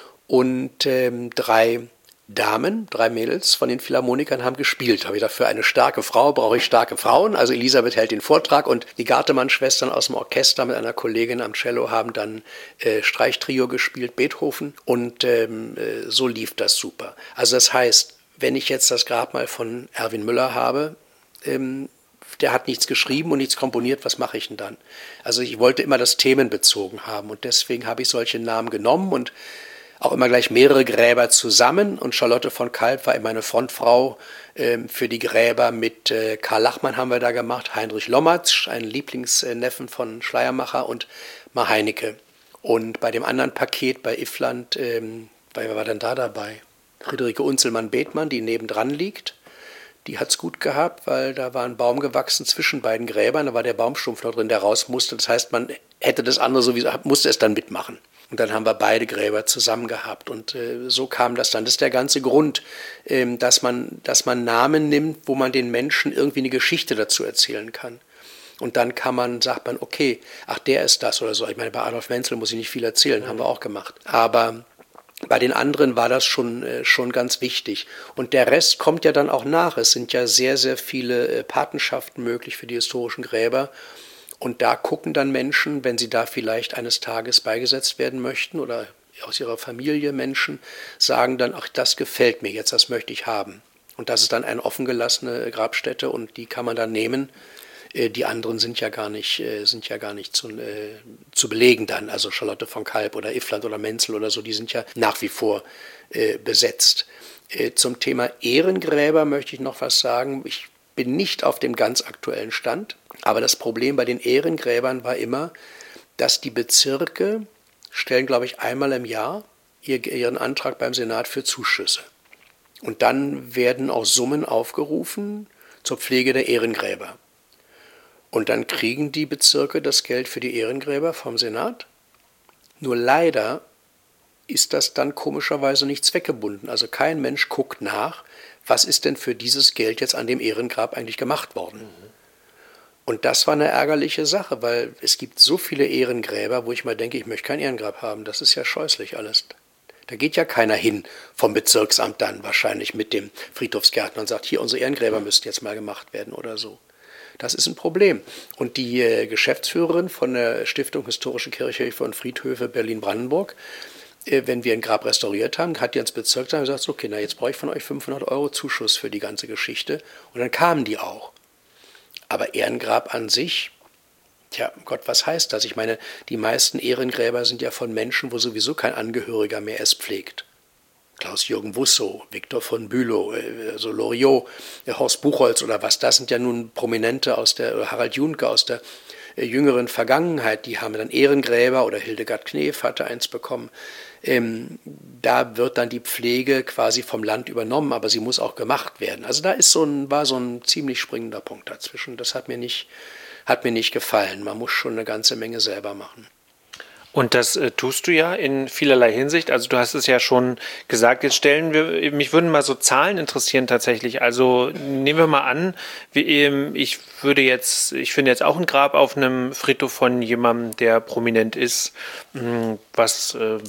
Und ähm, drei Damen, drei Mädels von den Philharmonikern haben gespielt. Habe ich dafür eine starke Frau, brauche ich starke Frauen. Also Elisabeth hält den Vortrag und die Gartemann-Schwestern aus dem Orchester mit einer Kollegin am Cello haben dann äh, Streichtrio gespielt, Beethoven. Und ähm, äh, so lief das super. Also das heißt, wenn ich jetzt das Grabmal von Erwin Müller habe, ähm, der hat nichts geschrieben und nichts komponiert, was mache ich denn dann? Also ich wollte immer das themenbezogen haben und deswegen habe ich solche Namen genommen und auch immer gleich mehrere Gräber zusammen. Und Charlotte von Kalb war immer eine Frontfrau äh, für die Gräber. Mit äh, Karl Lachmann haben wir da gemacht, Heinrich Lommatz, ein Lieblingsneffen von Schleiermacher, und Ma Heinecke. Und bei dem anderen Paket bei Iffland, ähm, wer war denn da dabei? Friederike Unzelmann-Bethmann, die nebendran liegt. Die hat's gut gehabt, weil da war ein Baum gewachsen zwischen beiden Gräbern. Da war der Baumstumpf noch drin, der raus musste. Das heißt, man hätte das andere sowieso, musste es dann mitmachen. Und dann haben wir beide Gräber zusammen gehabt. Und äh, so kam das dann. Das ist der ganze Grund, ähm, dass man, dass man Namen nimmt, wo man den Menschen irgendwie eine Geschichte dazu erzählen kann. Und dann kann man, sagt man, okay, ach, der ist das oder so. Ich meine, bei Adolf Menzel muss ich nicht viel erzählen, mhm. haben wir auch gemacht. Aber bei den anderen war das schon, äh, schon ganz wichtig. Und der Rest kommt ja dann auch nach. Es sind ja sehr, sehr viele äh, Patenschaften möglich für die historischen Gräber. Und da gucken dann Menschen, wenn sie da vielleicht eines Tages beigesetzt werden möchten oder aus ihrer Familie Menschen, sagen dann, ach, das gefällt mir jetzt, das möchte ich haben. Und das ist dann eine offengelassene Grabstätte und die kann man dann nehmen. Die anderen sind ja gar nicht, sind ja gar nicht zu, äh, zu belegen dann. Also Charlotte von Kalb oder Iffland oder Menzel oder so, die sind ja nach wie vor äh, besetzt. Äh, zum Thema Ehrengräber möchte ich noch was sagen. Ich bin nicht auf dem ganz aktuellen Stand, aber das Problem bei den Ehrengräbern war immer, dass die Bezirke stellen, glaube ich, einmal im Jahr ihren Antrag beim Senat für Zuschüsse. Und dann werden auch Summen aufgerufen zur Pflege der Ehrengräber. Und dann kriegen die Bezirke das Geld für die Ehrengräber vom Senat. Nur leider ist das dann komischerweise nicht zweckgebunden. Also kein Mensch guckt nach, was ist denn für dieses Geld jetzt an dem Ehrengrab eigentlich gemacht worden. Mhm. Und das war eine ärgerliche Sache, weil es gibt so viele Ehrengräber, wo ich mal denke, ich möchte kein Ehrengrab haben. Das ist ja scheußlich alles. Da geht ja keiner hin vom Bezirksamt dann wahrscheinlich mit dem Friedhofsgärtner und sagt, hier, unsere Ehrengräber müssten jetzt mal gemacht werden oder so. Das ist ein Problem. Und die äh, Geschäftsführerin von der Stiftung Historische Kirchhöfe und Friedhöfe Berlin-Brandenburg, äh, wenn wir ein Grab restauriert haben, hat die ans Bezirksamt gesagt, okay, na jetzt brauche ich von euch fünfhundert Euro Zuschuss für die ganze Geschichte. Und dann kamen die auch. Aber Ehrengrab an sich, tja, Gott, was heißt das? Ich meine, die meisten Ehrengräber sind ja von Menschen, wo sowieso kein Angehöriger mehr es pflegt. Klaus-Jürgen Wussow, Viktor von Bülow, also Loriot, Horst Buchholz oder was, das sind ja nun Prominente aus der, oder Harald Junke aus der jüngeren Vergangenheit, die haben dann Ehrengräber oder Hildegard Knef hatte eins bekommen. Ähm, da wird dann die Pflege quasi vom Land übernommen, aber sie muss auch gemacht werden. Also da ist so ein, war so ein ziemlich springender Punkt dazwischen. Das hat mir nicht, hat mir nicht gefallen. Man muss schon eine ganze Menge selber machen.
Und das äh, tust du ja in vielerlei Hinsicht. Also du hast es ja schon gesagt, jetzt stellen wir, mich würden mal so Zahlen interessieren tatsächlich. Also nehmen wir mal an, wie eben, ich würde jetzt, ich finde jetzt auch ein Grab auf einem Friedhof von jemandem, der prominent ist. Was, äh,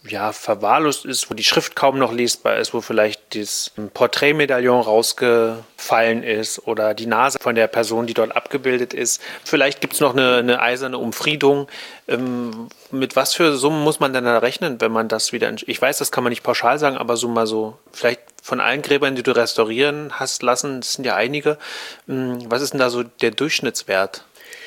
ja, verwahrlost ist, wo die Schrift kaum noch lesbar ist, wo vielleicht das Porträtmedaillon rausgefallen ist oder die Nase von der Person, die dort abgebildet ist. Vielleicht gibt es noch eine, eine eiserne Umfriedung. Ähm, mit was für Summen muss man denn da rechnen, wenn man das wieder... Ich weiß, das kann man nicht pauschal sagen, aber so mal so, vielleicht von allen Gräbern, die du restaurieren hast lassen, das sind ja einige, ähm, was ist denn da so der Durchschnittswert?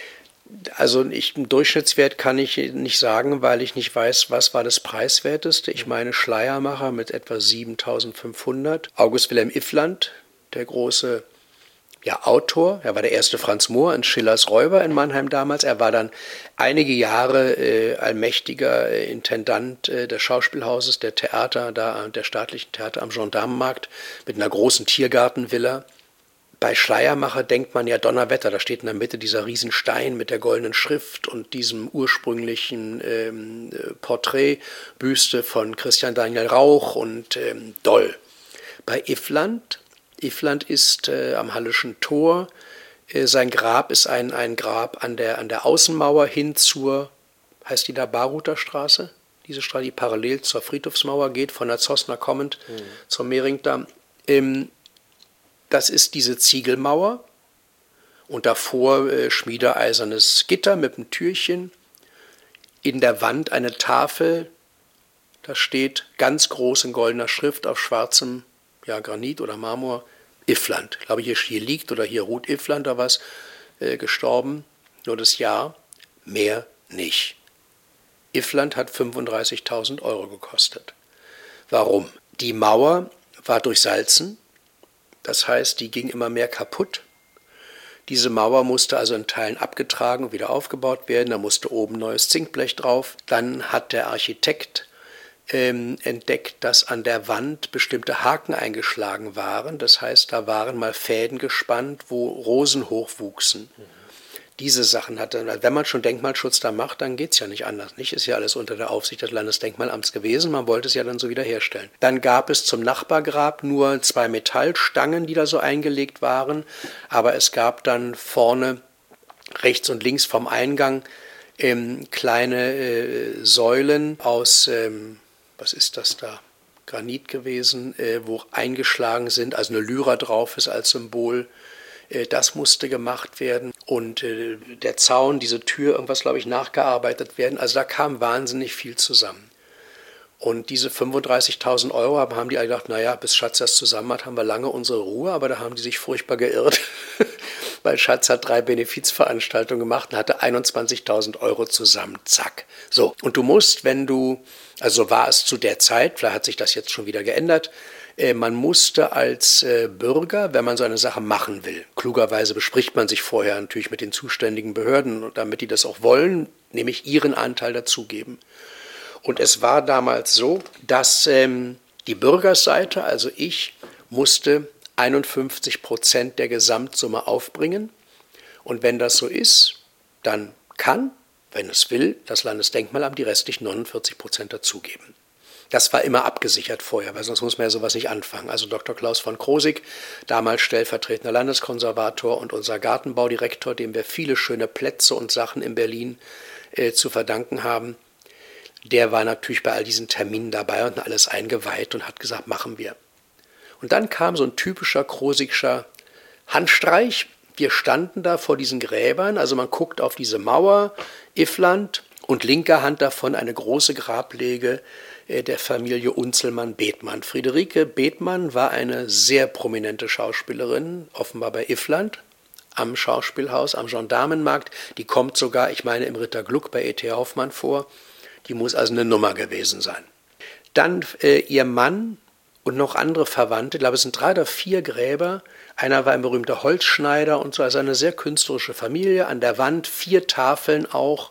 Also ich, einen Durchschnittswert kann ich nicht sagen, weil ich nicht weiß, was war das Preiswerteste. Ich meine Schleiermacher mit etwa siebentausendfünfhundert. August Wilhelm Iffland, der große ja, Autor, er war der erste Franz Mohr in Schillers Räuber in Mannheim damals. Er war dann einige Jahre äh, allmächtiger äh, Intendant äh, des Schauspielhauses, der Theater, da, der staatlichen Theater am Gendarmenmarkt mit einer großen Tiergartenvilla. Bei Schleiermacher denkt man ja Donnerwetter, da steht in der Mitte dieser Riesenstein mit der goldenen Schrift und diesem ursprünglichen ähm, Porträtbüste von Christian Daniel Rauch und ähm, Doll. Bei Iffland, Iffland ist äh, am Halleschen Tor, äh, sein Grab ist ein, ein Grab an der, an der Außenmauer hin zur, heißt die da Baruther Straße? Diese Straße, die parallel zur Friedhofsmauer geht, von der Zossner kommend mhm. zum Mehringdamm. Ähm, Das ist diese Ziegelmauer und davor äh, schmiedeeisernes Gitter mit einem Türchen. In der Wand eine Tafel, da steht ganz groß in goldener Schrift auf schwarzem ja, Granit oder Marmor, Iffland. Ich glaube, hier, hier liegt oder hier ruht Iffland oder was, äh, gestorben. Nur das Jahr, mehr nicht. Iffland hat fünfunddreißigtausend Euro gekostet. Warum? Die Mauer war durchsalzen. Das heißt, die ging immer mehr kaputt. Diese Mauer musste also in Teilen abgetragen und wieder aufgebaut werden. Da musste oben neues Zinkblech drauf. Dann hat der Architekt ähm, entdeckt, dass an der Wand bestimmte Haken eingeschlagen waren. Das heißt, da waren mal Fäden gespannt, wo Rosen hochwuchsen. Mhm. Diese Sachen hat er, wenn man schon Denkmalschutz da macht, dann geht es ja nicht anders. Nicht? Ist ja alles unter der Aufsicht des Landesdenkmalamts gewesen. Man wollte es ja dann so wiederherstellen. Dann gab es zum Nachbargrab nur zwei Metallstangen, die da so eingelegt waren. Aber es gab dann vorne rechts und links vom Eingang ähm, kleine äh, Säulen aus, ähm, was ist das da? Granit gewesen, äh, wo eingeschlagen sind, also eine Lyra drauf ist als Symbol. Das musste gemacht werden und äh, der Zaun, diese Tür, irgendwas, glaube ich, nachgearbeitet werden. Also da kam wahnsinnig viel zusammen. Und diese fünfunddreißigtausend Euro haben, haben die alle gedacht, naja, bis Schatz das zusammen hat, haben wir lange unsere Ruhe. Aber da haben die sich furchtbar geirrt, weil Schatz hat drei Benefizveranstaltungen gemacht und hatte einundzwanzigtausend Euro zusammen. Zack. So, und du musst, wenn du, also war es zu der Zeit, vielleicht hat sich das jetzt schon wieder geändert, man musste als Bürger, wenn man so eine Sache machen will, klugerweise bespricht man sich vorher natürlich mit den zuständigen Behörden, damit die das auch wollen, nämlich ihren Anteil dazugeben. Und es war damals so, dass ähm, die Bürgerseite, also ich, musste einundfünfzig Prozent der Gesamtsumme aufbringen. Und wenn das so ist, dann kann, wenn es will, das Landesdenkmalamt die restlichen neunundvierzig Prozent dazugeben. Das war immer abgesichert vorher, weil sonst muss man ja sowas nicht anfangen. Also Doktor Klaus von Krosigk, damals stellvertretender Landeskonservator und unser Gartenbaudirektor, dem wir viele schöne Plätze und Sachen in Berlin äh, zu verdanken haben, der war natürlich bei all diesen Terminen dabei und alles eingeweiht und hat gesagt, machen wir. Und dann kam so ein typischer Krosikscher Handstreich. Wir standen da vor diesen Gräbern, also man guckt auf diese Mauer, Iffland, und linker Hand davon eine große Grablege der Familie Unzelmann-Bethmann. Friederike Bethmann war eine sehr prominente Schauspielerin, offenbar bei Iffland, am Schauspielhaus, am Gendarmenmarkt. Die kommt sogar, ich meine, im Ritter Gluck bei E T Hoffmann vor. Die muss also eine Nummer gewesen sein. Dann äh, ihr Mann und noch andere Verwandte, ich glaube, es sind drei oder vier Gräber. Einer war ein berühmter Holzschneider und so, also eine sehr künstlerische Familie. An der Wand vier Tafeln auch.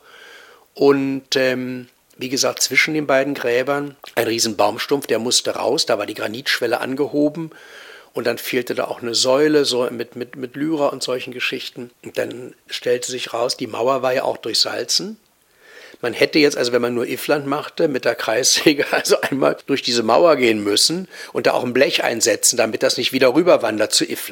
Und ähm, wie gesagt, zwischen den beiden Gräbern ein riesen Baumstumpf, der musste raus, da war die Granitschwelle angehoben und dann fehlte da auch eine Säule so mit, mit, mit Lyra und solchen Geschichten. Und dann stellte sich raus, die Mauer war ja auch durchsalzen. Man hätte jetzt, also wenn man nur Iffland machte, mit der Kreissäge also einmal durch diese Mauer gehen müssen und da auch ein Blech einsetzen, damit das nicht wieder rüberwandert zu Iffland.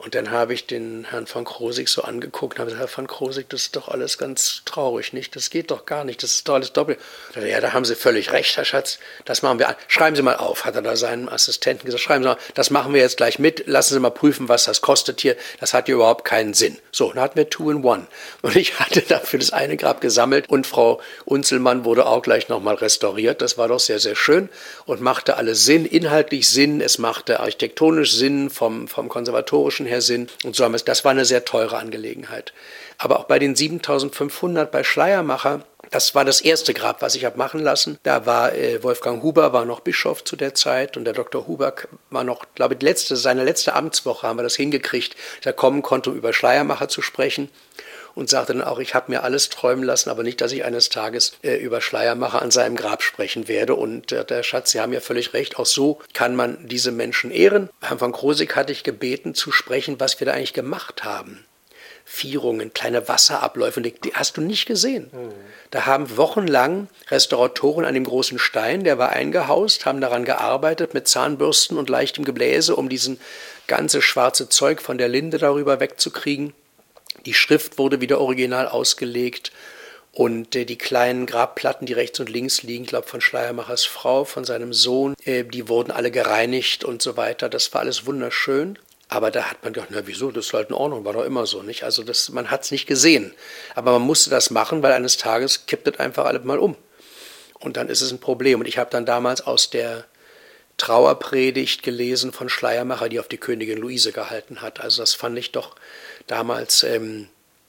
Und dann habe ich den Herrn von Krosigk so angeguckt und habe gesagt, Herr von Krosigk, das ist doch alles ganz traurig, nicht? Das geht doch gar nicht, das ist doch alles doppelt. Dachte, ja, da haben Sie völlig recht, Herr Schatz, das machen wir an. Schreiben Sie mal auf, hat er da seinem Assistenten gesagt, schreiben Sie mal, das machen wir jetzt gleich mit, lassen Sie mal prüfen, was das kostet hier, das hat hier überhaupt keinen Sinn. So, dann hatten wir Two in One. Und ich hatte dafür das eine Grab gesammelt und Frau Unzelmann wurde auch gleich nochmal restauriert. Das war doch sehr, sehr schön und machte alles Sinn, inhaltlich Sinn, es machte architektonisch Sinn, vom, vom konservatorischen her Sinn. Und so haben wir es, das war eine sehr teure Angelegenheit. Aber auch bei den siebentausendfünfhundert bei Schleiermacher, das war das erste Grab, was ich habe machen lassen. Da war äh, Wolfgang Huber, war noch Bischof zu der Zeit und der Doktor Huber war noch, glaube ich, letzte, seine letzte Amtswoche haben wir das hingekriegt, dass er kommen konnte, um über Schleiermacher zu sprechen. Und sagte dann auch, ich habe mir alles träumen lassen, aber nicht, dass ich eines Tages äh, über Schleiermacher an seinem Grab sprechen werde. Und äh, der Schatz, Sie haben ja völlig recht, auch so kann man diese Menschen ehren. Herrn von Krosigk hatte ich gebeten zu sprechen, was wir da eigentlich gemacht haben. Vierungen, kleine Wasserabläufe, die hast du nicht gesehen. Mhm. Da haben wochenlang Restauratoren an dem großen Stein, der war eingehaust, haben daran gearbeitet mit Zahnbürsten und leichtem Gebläse, um diesen ganze schwarze Zeug von der Linde darüber wegzukriegen. Die Schrift wurde wieder original ausgelegt und äh, die kleinen Grabplatten, die rechts und links liegen, ich glaube von Schleiermachers Frau, von seinem Sohn, äh, die wurden alle gereinigt und so weiter. Das war alles wunderschön. Aber da hat man gedacht, na wieso, das ist halt in Ordnung, war doch immer so, nicht? Also das, man hat es nicht gesehen. Aber man musste das machen, weil eines Tages kippt es einfach alles mal um. Und dann ist es ein Problem. Und ich habe dann damals aus der Trauerpredigt gelesen von Schleiermacher, die auf die Königin Luise gehalten hat. Also das fand ich doch damals ähm,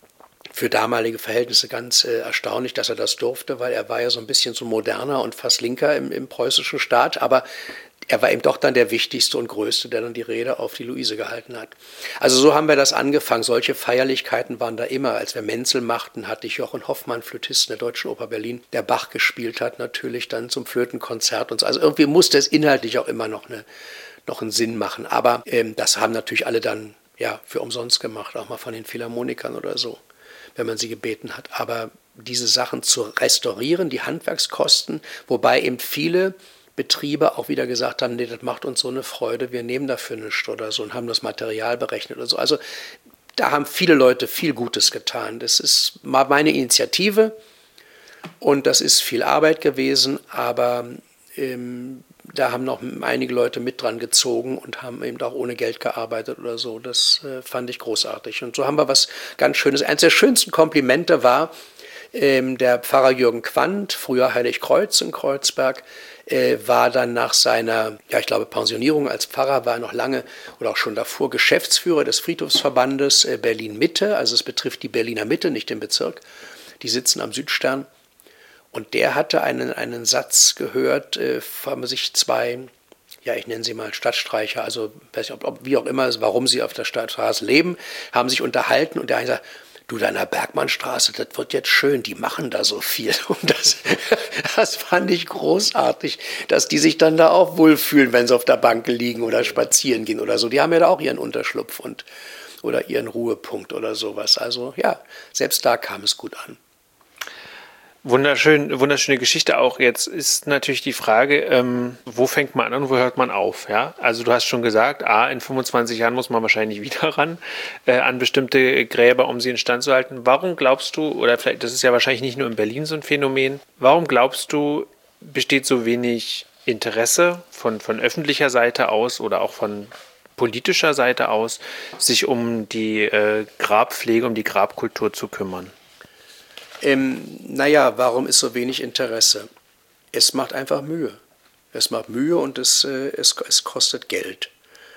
für damalige Verhältnisse ganz äh, erstaunlich, dass er das durfte, weil er war ja so ein bisschen so moderner und fast linker im, im preußischen Staat, aber er war eben doch dann der Wichtigste und Größte, der dann die Rede auf die Luise gehalten hat. Also so haben wir das angefangen. Solche Feierlichkeiten waren da immer. Als wir Menzel machten, hatte ich Jochen Hoffmann, Flötisten der Deutschen Oper Berlin, der Bach gespielt hat, natürlich dann zum Flötenkonzert und so. Also irgendwie musste es inhaltlich auch immer noch, eine, noch einen Sinn machen. Aber ähm, das haben natürlich alle dann ja für umsonst gemacht, auch mal von den Philharmonikern oder so, wenn man sie gebeten hat. Aber diese Sachen zu restaurieren, die Handwerkskosten, wobei eben viele Betriebe auch wieder gesagt haben, nee, das macht uns so eine Freude, wir nehmen dafür nichts oder so und haben das Material berechnet oder so. Also da haben viele Leute viel Gutes getan. Das ist mal meine Initiative und das ist viel Arbeit gewesen, aber ähm, da haben noch einige Leute mit dran gezogen und haben eben auch ohne Geld gearbeitet oder so. Das äh, fand ich großartig. Und so haben wir was ganz Schönes. Eines der schönsten Komplimente war ähm, der Pfarrer Jürgen Quandt, früher Heiligkreuz in Kreuzberg, äh, war dann nach seiner, ja ich glaube Pensionierung als Pfarrer, war er noch lange oder auch schon davor Geschäftsführer des Friedhofsverbandes äh, Berlin-Mitte. Also es betrifft die Berliner Mitte, nicht den Bezirk. Die sitzen am Südstern. Und der hatte einen, einen Satz gehört, äh, haben sich zwei, ja ich nenne sie mal Stadtstreicher, also weiß nicht, ob, ob, wie auch immer, warum sie auf der Stadtstraße leben, haben sich unterhalten und der eine sagt, du, da in der Bergmannstraße, das wird jetzt schön, die machen da so viel. Und das, das fand ich großartig, dass die sich dann da auch wohlfühlen, wenn sie auf der Bank liegen oder spazieren gehen oder so. Die haben ja da auch ihren Unterschlupf und, oder ihren Ruhepunkt oder sowas. Also ja, selbst da kam es gut an.
Wunderschön, wunderschöne Geschichte auch. Jetzt ist natürlich die Frage, ähm, wo fängt man an und wo hört man auf? Ja? Also du hast schon gesagt, A, in fünfundzwanzig Jahren muss man wahrscheinlich wieder ran äh, an bestimmte Gräber, um sie instand zu halten. Warum glaubst du, oder vielleicht, das ist ja wahrscheinlich nicht nur in Berlin so ein Phänomen, warum glaubst du, besteht so wenig Interesse von, von öffentlicher Seite aus oder auch von politischer Seite aus, sich um die äh, Grabpflege, um die Grabkultur zu kümmern?
Ähm, naja, warum ist so wenig Interesse? Es macht einfach Mühe. Es macht Mühe und es, äh, es, es kostet Geld.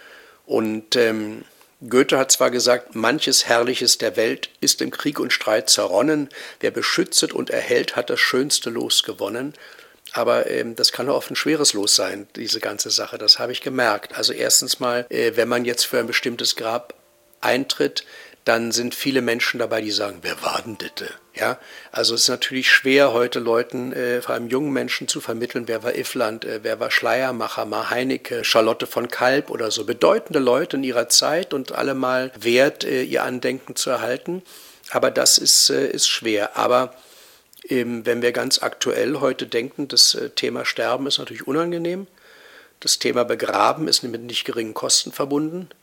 Und ähm, Goethe hat zwar gesagt, manches Herrliches der Welt ist im Krieg und Streit zerronnen, wer beschützet und erhält, hat das schönste Los gewonnen. Aber ähm, das kann auch oft ein schweres Los sein, diese ganze Sache, das habe ich gemerkt. Also erstens mal, äh, wenn man jetzt für ein bestimmtes Grab eintritt, dann sind viele Menschen dabei, die sagen, wer war denn das? Ja, also es ist natürlich schwer, heute Leuten, äh, vor allem jungen Menschen, zu vermitteln, wer war Iffland, äh, wer war Schleiermacher, Mar Heinecke, Charlotte von Kalb oder so. Bedeutende Leute in ihrer Zeit und alle mal wert, äh, ihr Andenken zu erhalten. Aber das ist, äh, ist schwer. Aber ähm, wenn wir ganz aktuell heute denken, das äh, Thema Sterben ist natürlich unangenehm. Das Thema Begraben ist mit nicht geringen Kosten verbunden.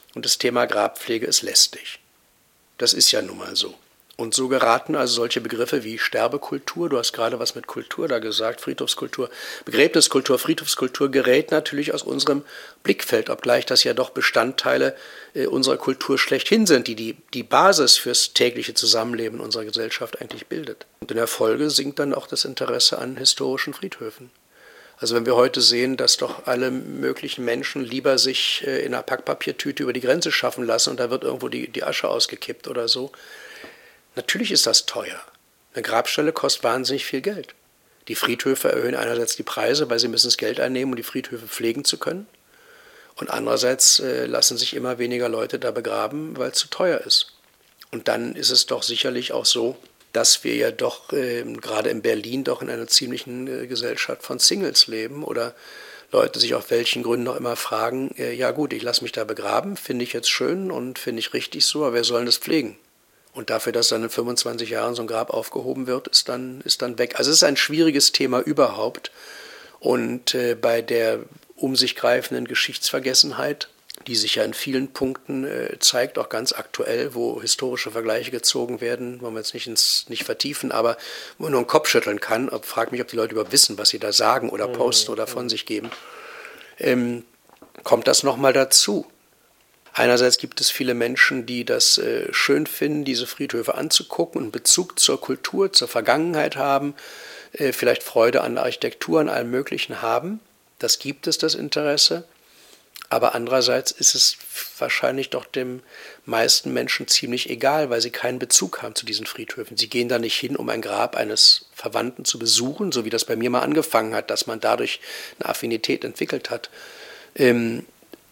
Und das Thema Grabpflege ist lästig. Das ist ja nun mal so. Und so geraten also solche Begriffe wie Sterbekultur, du hast gerade was mit Kultur da gesagt, Friedhofskultur, Begräbniskultur, Friedhofskultur gerät natürlich aus unserem Blickfeld, obgleich das ja doch Bestandteile äh, unserer Kultur schlechthin sind, die, die die Basis fürs tägliche Zusammenleben unserer Gesellschaft eigentlich bildet. Und in der Folge sinkt dann auch das Interesse an historischen Friedhöfen. Also wenn wir heute sehen, dass doch alle möglichen Menschen lieber sich äh, in einer Packpapiertüte über die Grenze schaffen lassen und da wird irgendwo die, die Asche ausgekippt oder so. Natürlich ist das teuer. Eine Grabstelle kostet wahnsinnig viel Geld. Die Friedhöfe erhöhen einerseits die Preise, weil sie müssen das Geld einnehmen, um die Friedhöfe pflegen zu können. Und andererseits äh, lassen sich immer weniger Leute da begraben, weil es zu teuer ist. Und dann ist es doch sicherlich auch so, dass wir ja doch äh, gerade in Berlin doch in einer ziemlichen äh, Gesellschaft von Singles leben oder Leute sich auf welchen Gründen noch immer fragen, äh, ja gut, ich lasse mich da begraben, finde ich jetzt schön und finde ich richtig so, aber wer soll denn das pflegen? Und dafür, dass dann in fünfundzwanzig Jahren so ein Grab aufgehoben wird, ist dann, ist dann weg. Also es ist ein schwieriges Thema überhaupt. Und äh, bei der um sich greifenden Geschichtsvergessenheit, die sich ja in vielen Punkten äh, zeigt, auch ganz aktuell, wo historische Vergleiche gezogen werden, wollen wir jetzt nicht, ins, nicht vertiefen, aber wo man nur einen Kopf schütteln kann, ob, frag mich, ob die Leute überhaupt wissen, was sie da sagen oder posten oder von sich geben, ähm, kommt das nochmal dazu. Einerseits gibt es viele Menschen, die das äh, schön finden, diese Friedhöfe anzugucken und Bezug zur Kultur, zur Vergangenheit haben, äh, vielleicht Freude an Architektur, an allem Möglichen haben. Das gibt es, das Interesse. Aber andererseits ist es wahrscheinlich doch dem meisten Menschen ziemlich egal, weil sie keinen Bezug haben zu diesen Friedhöfen. Sie gehen da nicht hin, um ein Grab eines Verwandten zu besuchen, so wie das bei mir mal angefangen hat, dass man dadurch eine Affinität entwickelt hat. Ähm,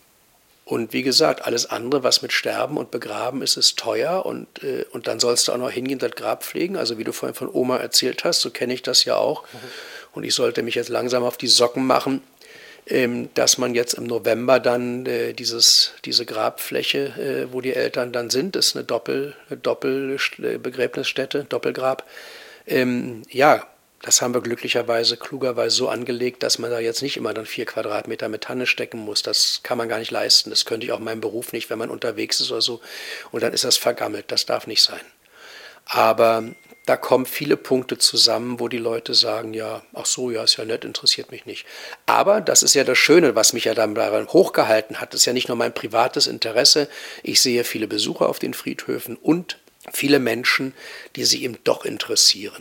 Und wie gesagt, alles andere, was mit Sterben und Begraben ist, ist teuer und, äh, und dann sollst du auch noch hingehen und das Grab pflegen. Also wie du vorhin von Oma erzählt hast, so kenne ich das ja auch. Mhm. Und ich sollte mich jetzt langsam auf die Socken machen, ähm, dass man jetzt im November dann äh, dieses, diese Grabfläche, äh, wo die Eltern dann sind, ist eine Doppel, eine Doppelbegräbnisstätte, Doppelgrab. Ähm, ja, das haben wir glücklicherweise, klugerweise so angelegt, dass man da jetzt nicht immer dann vier Quadratmeter mit Tanne stecken muss. Das kann man gar nicht leisten. Das könnte ich auch in meinem Beruf nicht, wenn man unterwegs ist oder so. Und dann ist das vergammelt. Das darf nicht sein. Aber da kommen viele Punkte zusammen, wo die Leute sagen, ja, ach so, ja, ist ja nett, interessiert mich nicht. Aber das ist ja das Schöne, was mich ja dann daran hochgehalten hat. Das ist ja nicht nur mein privates Interesse. Ich sehe viele Besucher auf den Friedhöfen und viele Menschen, die sich eben doch interessieren.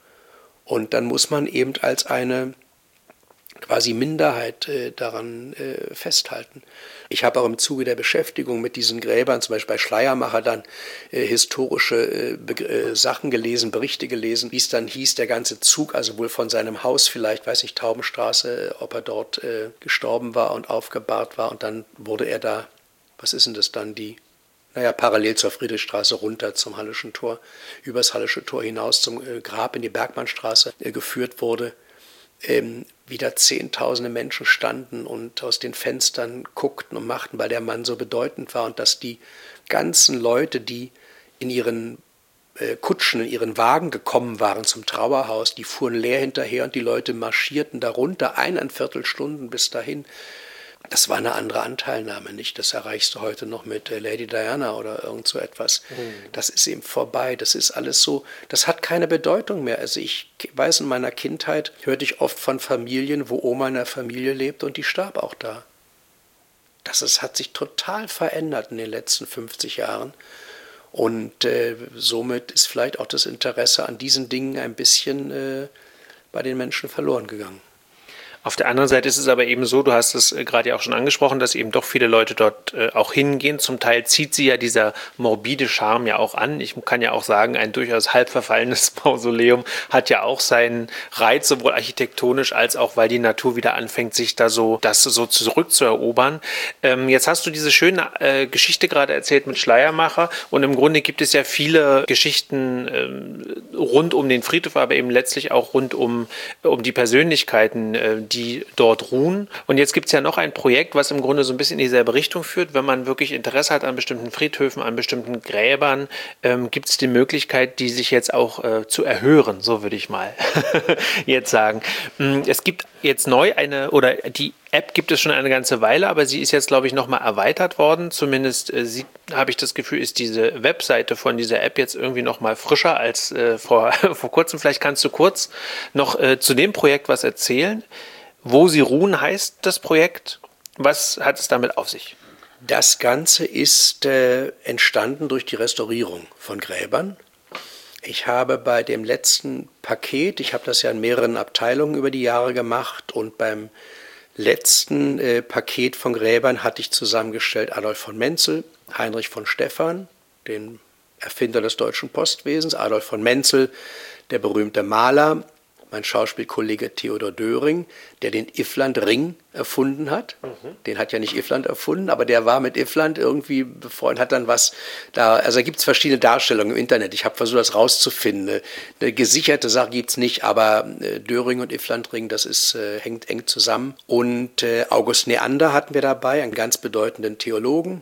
Und dann muss man eben als eine quasi Minderheit äh, daran äh, festhalten. Ich habe auch im Zuge der Beschäftigung mit diesen Gräbern, zum Beispiel bei Schleiermacher, dann äh, historische äh, äh, Sachen gelesen, Berichte gelesen, wie es dann hieß, der ganze Zug, also wohl von seinem Haus vielleicht, weiß nicht, Taubenstraße, ob er dort äh, gestorben war und aufgebahrt war und dann wurde er da, was ist denn das dann, die Naja, parallel zur Friedrichstraße runter zum Halleschen Tor, übers Hallische Tor hinaus zum äh, Grab in die Bergmannstraße äh, geführt wurde, ähm, wieder zehntausende Menschen standen und aus den Fenstern guckten und machten, weil der Mann so bedeutend war und dass die ganzen Leute, die in ihren äh, Kutschen, in ihren Wagen gekommen waren zum Trauerhaus, die fuhren leer hinterher und die Leute marschierten darunter, eineinviertel Stunden bis dahin. Das war eine andere Anteilnahme, nicht? Das erreichst du heute noch mit Lady Diana oder irgend so etwas. Mhm. Das ist eben vorbei. Das ist alles so, das hat keine Bedeutung mehr. Also ich weiß, in meiner Kindheit hörte ich oft von Familien, wo Oma in der Familie lebt und die starb auch da. Das ist, hat sich total verändert in den letzten fünfzig Jahren. Und äh, somit ist vielleicht auch das Interesse an diesen Dingen ein bisschen äh, bei den Menschen verloren gegangen.
Auf der anderen Seite ist es aber eben so, du hast es gerade ja auch schon angesprochen, dass eben doch viele Leute dort äh, auch hingehen. Zum Teil zieht sie ja dieser morbide Charme ja auch an. Ich kann ja auch sagen, ein durchaus halb verfallenes Mausoleum hat ja auch seinen Reiz, sowohl architektonisch als auch, weil die Natur wieder anfängt, sich da so das so zurückzuerobern. Ähm, jetzt hast du diese schöne äh, Geschichte gerade erzählt mit Schleiermacher und im Grunde gibt es ja viele Geschichten ähm, rund um den Friedhof, aber eben letztlich auch rund um, um die Persönlichkeiten, äh, die die dort ruhen. Und jetzt gibt es ja noch ein Projekt, was im Grunde so ein bisschen in dieselbe Richtung führt. Wenn man wirklich Interesse hat an bestimmten Friedhöfen, an bestimmten Gräbern, ähm, gibt es die Möglichkeit, die sich jetzt auch äh, zu erhören, so würde ich mal jetzt sagen. Es gibt jetzt neu eine, oder die App gibt es schon eine ganze Weile, aber sie ist jetzt, glaube ich, nochmal erweitert worden. Zumindest äh, habe ich das Gefühl, ist diese Webseite von dieser App jetzt irgendwie nochmal frischer als äh, vor, vor kurzem. Vielleicht kannst du kurz noch äh, zu dem Projekt was erzählen. Wo sie ruhen heißt das Projekt. Was hat es damit auf sich?
Das Ganze ist äh, entstanden durch die Restaurierung von Gräbern. Ich habe bei dem letzten Paket, ich habe das ja in mehreren Abteilungen über die Jahre gemacht, und beim letzten äh, Paket von Gräbern hatte ich zusammengestellt Adolf von Menzel, Heinrich von Stephan, den Erfinder des deutschen Postwesens, Adolf von Menzel, der berühmte Maler, mein Schauspielkollege Theodor Döring, der den Iffland-Ring erfunden hat. Mhm. Den hat ja nicht Iffland erfunden, aber der war mit Iffland irgendwie befreundet, hat dann was da, also da gibt es verschiedene Darstellungen im Internet. Ich habe versucht, das rauszufinden. Eine gesicherte Sache gibt es nicht, aber äh, Döring und Iffland-Ring, das ist, äh, hängt eng zusammen. Und äh, August Neander hatten wir dabei, einen ganz bedeutenden Theologen.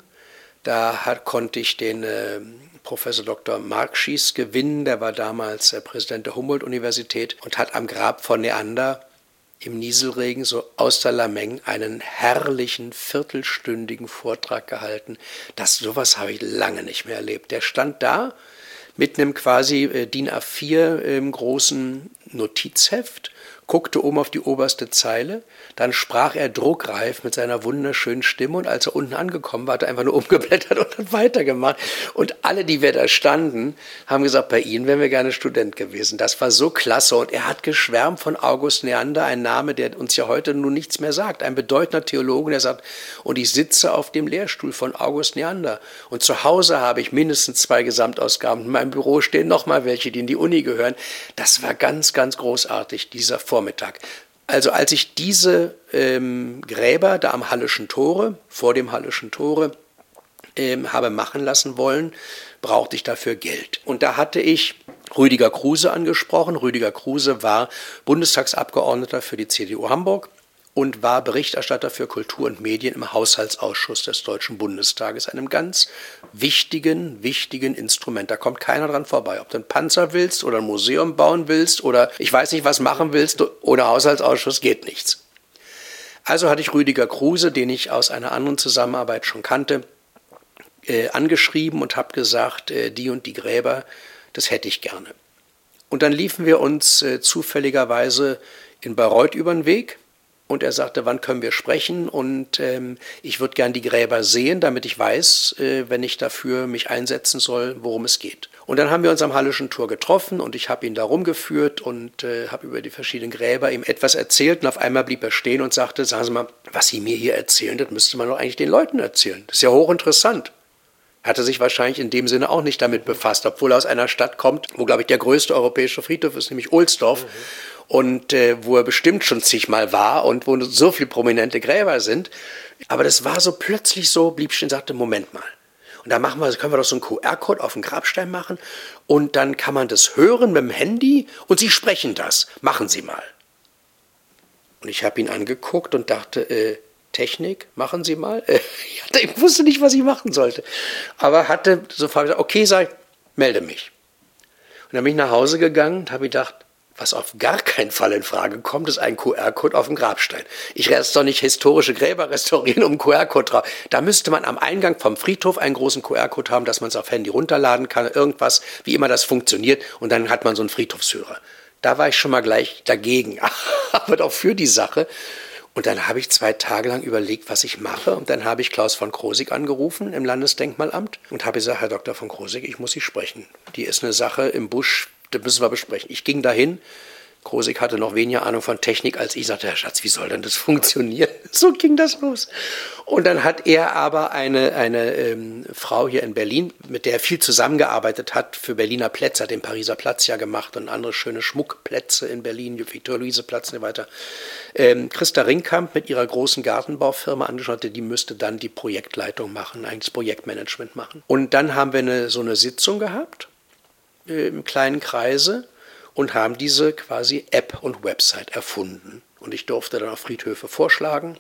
Da hat, konnte ich den äh, Professor Doktor Mark Schiess gewinnen, der war damals äh, Präsident der Humboldt-Universität und hat am Grab von Neander im Nieselregen so aus der Lameng einen herrlichen, viertelstündigen Vortrag gehalten. Das, sowas habe ich lange nicht mehr erlebt. Der stand da mit einem quasi äh, D I N A vier ähm, großen Notizheft, guckte oben auf die oberste Zeile, dann sprach er druckreif mit seiner wunderschönen Stimme, und als er unten angekommen war, hat er einfach nur umgeblättert und hat weitergemacht. Und alle, die wir da standen, haben gesagt, bei Ihnen wären wir gerne Student gewesen. Das war so klasse, und er hat geschwärmt von August Neander, ein Name, der uns ja heute nun nichts mehr sagt, ein bedeutender Theologe, der sagt, und ich sitze auf dem Lehrstuhl von August Neander, und zu Hause habe ich mindestens zwei Gesamtausgaben, in meinem Büro stehen noch mal welche, die in die Uni gehören. Das war ganz, ganz großartig, dieser Vormittag. Also als ich diese ähm, Gräber da am Halleschen Tore, vor dem Halleschen Tore, ähm, habe machen lassen wollen, brauchte ich dafür Geld. Und da hatte ich Rüdiger Kruse angesprochen. Rüdiger Kruse war Bundestagsabgeordneter für die C D U Hamburg und war Berichterstatter für Kultur und Medien im Haushaltsausschuss des Deutschen Bundestages, einem ganz wichtigen, wichtigen Instrument. Da kommt keiner dran vorbei. Ob du einen Panzer willst oder ein Museum bauen willst oder ich weiß nicht, was machen willst, ohne Haushaltsausschuss geht nichts. Also hatte ich Rüdiger Kruse, den ich aus einer anderen Zusammenarbeit schon kannte, äh, angeschrieben und habe gesagt, äh, die und die Gräber, das hätte ich gerne. Und dann liefen wir uns äh, zufälligerweise in Bayreuth über den Weg. Und er sagte, wann können wir sprechen? Und ähm, ich würde gern die Gräber sehen, damit ich weiß, äh, wenn ich dafür mich einsetzen soll, worum es geht. Und dann haben wir uns am Halleschen Tor getroffen und ich habe ihn da rumgeführt und äh, habe über die verschiedenen Gräber ihm etwas erzählt. Und auf einmal blieb er stehen und sagte, sagen Sie mal, was Sie mir hier erzählen, das müsste man doch eigentlich den Leuten erzählen. Das ist ja hochinteressant. Er hatte sich wahrscheinlich in dem Sinne auch nicht damit befasst, obwohl er aus einer Stadt kommt, wo, glaube ich, der größte europäische Friedhof ist, nämlich Ohlsdorf. Mhm. Und äh, wo er bestimmt schon zigmal war und wo so viele prominente Gräber sind. Aber das war so plötzlich so, blieb stehen und sagte, Moment mal. Und da machen wir, können wir doch so einen Q R-Code auf den Grabstein machen und dann kann man das hören mit dem Handy und Sie sprechen das. Machen Sie mal. Und ich habe ihn angeguckt und dachte, äh, Technik, machen Sie mal. Äh, ich wusste nicht, was ich machen sollte. Aber hatte sofort gesagt, okay, sag ich, melde mich. Und dann bin ich nach Hause gegangen und habe gedacht, was auf gar keinen Fall in Frage kommt, ist ein Q R-Code auf dem Grabstein. Ich werde jetzt doch nicht historische Gräber restaurieren, um einen Q R-Code drauf. Da müsste man am Eingang vom Friedhof einen großen Q R-Code haben, dass man es auf Handy runterladen kann, irgendwas, wie immer das funktioniert. Und dann hat man so einen Friedhofsführer. Da war ich schon mal gleich dagegen, aber doch für die Sache. Und dann habe ich zwei Tage lang überlegt, was ich mache. Und dann habe ich Klaus von Krosigk angerufen im Landesdenkmalamt und habe gesagt, Herr Doktor von Krosigk, ich muss Sie sprechen. Die ist eine Sache im Busch, das müssen wir besprechen. Ich ging dahin. Krosigk hatte noch weniger Ahnung von Technik als ich. Ich sagte, Herr Schatz, wie soll denn das funktionieren? So ging das los. Und dann hat er aber eine, eine ähm, Frau hier in Berlin, mit der er viel zusammengearbeitet hat, für Berliner Plätze, hat den Pariser Platz ja gemacht und andere schöne Schmuckplätze in Berlin, Viktor-Luise-Platz und so weiter. Ähm, Christa Ringkamp mit ihrer großen Gartenbaufirma angeschaut, die müsste dann die Projektleitung machen, eigentlich das Projektmanagement machen. Und dann haben wir eine, so eine Sitzung gehabt, äh, im kleinen Kreise, und haben diese quasi App und Website erfunden. Und ich durfte dann auf Friedhöfe vorschlagen.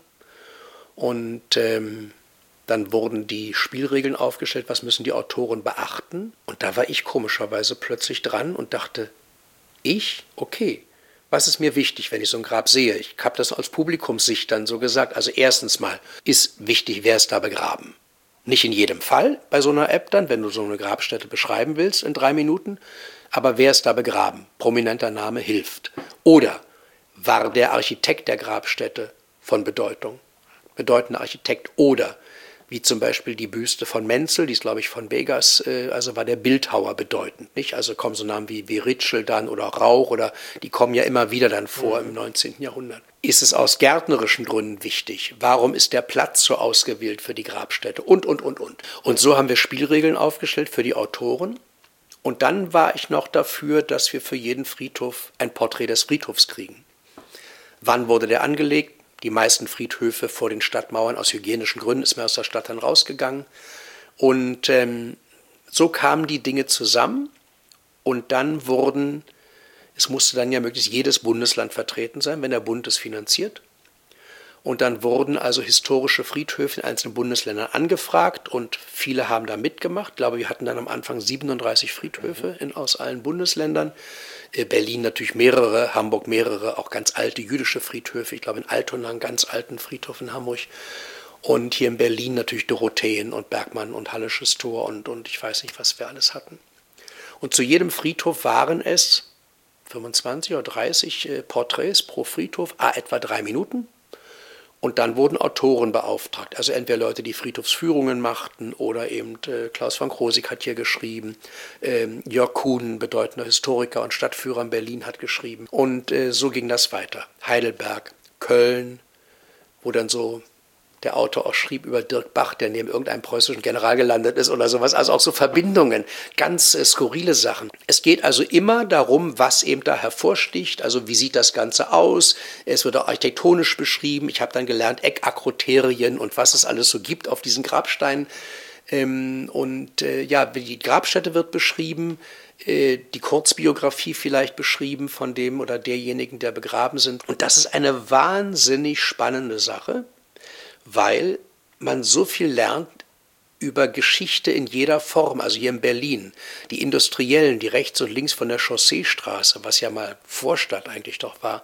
Und ähm, dann wurden die Spielregeln aufgestellt, was müssen die Autoren beachten. Und da war ich komischerweise plötzlich dran und dachte, ich, okay, Was ist mir wichtig, wenn ich so ein Grab sehe? Ich habe das aus Publikumssicht dann so gesagt. Also erstens mal ist wichtig, wer ist da begraben. Nicht in jedem Fall bei so einer App dann, wenn du so eine Grabstätte beschreiben willst in drei Minuten. Aber wer ist da begraben? Prominenter Name hilft. Oder war der Architekt der Grabstätte von Bedeutung? Bedeutender Architekt. Oder wie zum Beispiel die Büste von Menzel, die ist, glaube ich, von Vegas, äh, also war der Bildhauer bedeutend, nicht? Also kommen so Namen wie, wie Ritschl dann oder Rauch, oder die kommen ja immer wieder dann vor mhm. im neunzehnten Jahrhundert. Ist es aus gärtnerischen Gründen wichtig? Warum ist der Platz so ausgewählt für die Grabstätte? Und, und, und, und. Und so haben wir Spielregeln aufgestellt für die Autoren. Und dann war ich noch dafür, dass wir für jeden Friedhof ein Porträt des Friedhofs kriegen. Wann wurde der angelegt? Die meisten Friedhöfe vor den Stadtmauern aus hygienischen Gründen ist man aus der Stadt dann rausgegangen. Und ähm, so kamen die Dinge zusammen und dann wurden, es musste dann ja möglichst jedes Bundesland vertreten sein, wenn der Bund es finanziert. Und dann wurden also historische Friedhöfe in einzelnen Bundesländern angefragt und viele haben da mitgemacht. Ich glaube, wir hatten dann am Anfang siebenunddreißig Friedhöfe in, aus allen Bundesländern. Berlin natürlich mehrere, Hamburg mehrere, auch ganz alte jüdische Friedhöfe. Ich glaube in Altona einen ganz alten Friedhof in Hamburg. Und hier in Berlin natürlich Dorotheen und Bergmann und Hallisches Tor und, und ich weiß nicht, was wir alles hatten. Und zu jedem Friedhof waren es fünfundzwanzig oder dreißig äh, Porträts pro Friedhof, a etwa drei Minuten. Und dann wurden Autoren beauftragt, also entweder Leute, die Friedhofsführungen machten oder eben äh, Klaus von Krosigk hat hier geschrieben, ähm, Jörg Kuhn, bedeutender Historiker und Stadtführer in Berlin, hat geschrieben. Und äh, so ging das weiter. Heidelberg, Köln, wo dann so der Autor auch schrieb über Dirk Bach, der neben irgendeinem preußischen General gelandet ist oder sowas. Also auch so Verbindungen, ganz äh, skurrile Sachen. Es geht also immer darum, was eben da hervorsticht. Also wie sieht das Ganze aus? Es wird auch architektonisch beschrieben. Ich habe dann gelernt Eckakroterien und was es alles so gibt auf diesen Grabsteinen. Ähm, und äh, ja, die Grabstätte wird beschrieben, äh, die Kurzbiografie vielleicht beschrieben von dem oder derjenigen, der begraben sind. Und das ist eine wahnsinnig spannende Sache, weil man so viel lernt über Geschichte in jeder Form. Also hier in Berlin, die Industriellen, die rechts und links von der Chausseestraße, was ja mal Vorstadt eigentlich doch war,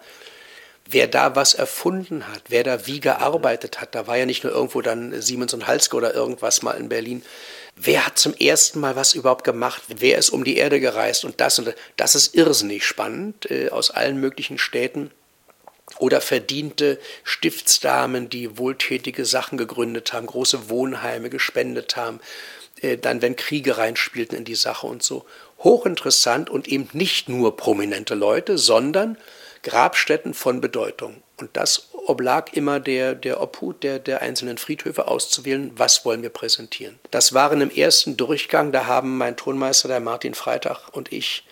wer da was erfunden hat, wer da wie gearbeitet hat, da war ja nicht nur irgendwo dann Siemens und Halske oder irgendwas mal in Berlin. Wer hat zum ersten Mal was überhaupt gemacht? Wer ist um die Erde gereist? Und das und das, das ist irrsinnig spannend äh, aus allen möglichen Städten. Oder verdiente Stiftsdamen, die wohltätige Sachen gegründet haben, große Wohnheime gespendet haben, äh, dann wenn Kriege reinspielten in die Sache und so. Hochinteressant und eben nicht nur prominente Leute, sondern Grabstätten von Bedeutung. Und das oblag immer der, der Obhut der, der einzelnen Friedhöfe auszuwählen, was wollen wir präsentieren. Das waren im ersten Durchgang, da haben mein Tonmeister, der Martin Freitag und ich,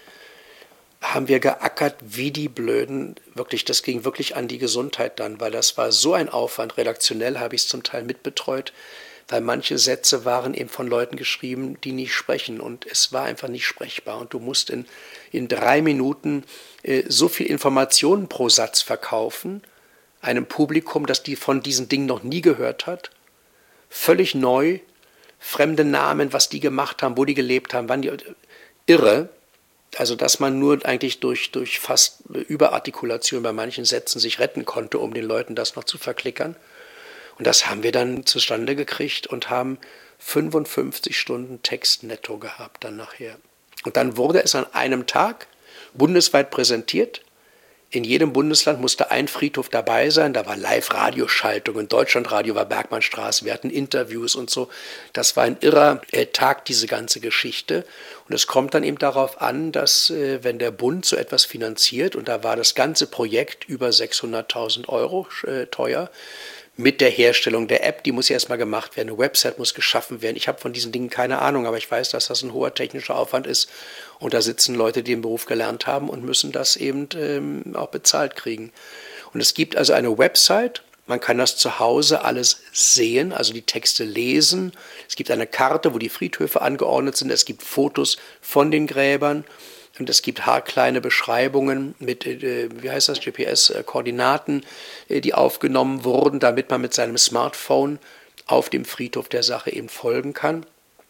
haben wir geackert wie die Blöden. Wirklich, das ging wirklich an die Gesundheit dann, weil das war so ein Aufwand. Redaktionell habe ich es zum Teil mitbetreut, weil manche Sätze waren eben von Leuten geschrieben, die nicht sprechen. Und es war einfach nicht sprechbar. Und du musst in, in drei Minuten äh, so viel Informationen pro Satz verkaufen, einem Publikum, das die von diesen Dingen noch nie gehört hat. Völlig neu, fremde Namen, was die gemacht haben, wo die gelebt haben, wann die... Irre. Also dass man nur eigentlich durch, durch fast Überartikulation bei manchen Sätzen sich retten konnte, um den Leuten das noch zu verklickern. Und das haben wir dann zustande gekriegt und haben fünfundfünfzig Stunden Text netto gehabt dann nachher. Und dann wurde es an einem Tag bundesweit präsentiert. In jedem Bundesland musste ein Friedhof dabei sein. Da war Live-Radioschaltung. In Deutschlandradio war Bergmannstraße. Wir hatten Interviews und so. Das war ein irrer äh, Tag, diese ganze Geschichte. Und es kommt dann eben darauf an, dass, äh, wenn der Bund so etwas finanziert, und da war das ganze Projekt über sechshunderttausend Euro äh, teuer, mit der Herstellung der App, die muss ja erstmal gemacht werden, eine Website muss geschaffen werden. Ich habe von diesen Dingen keine Ahnung, aber ich weiß, dass das ein hoher technischer Aufwand ist. Und da sitzen Leute, die den Beruf gelernt haben und müssen das eben ähm, auch bezahlt kriegen. Und es gibt also eine Website, man kann das zu Hause alles sehen, also die Texte lesen. Es gibt eine Karte, wo die Friedhöfe angeordnet sind. Es gibt Fotos von den Gräbern. Und es gibt haarkleine Beschreibungen mit, äh, wie heißt das, G P S-Koordinaten, äh, die aufgenommen wurden, damit man mit seinem Smartphone auf dem Friedhof der Sache eben folgen kann.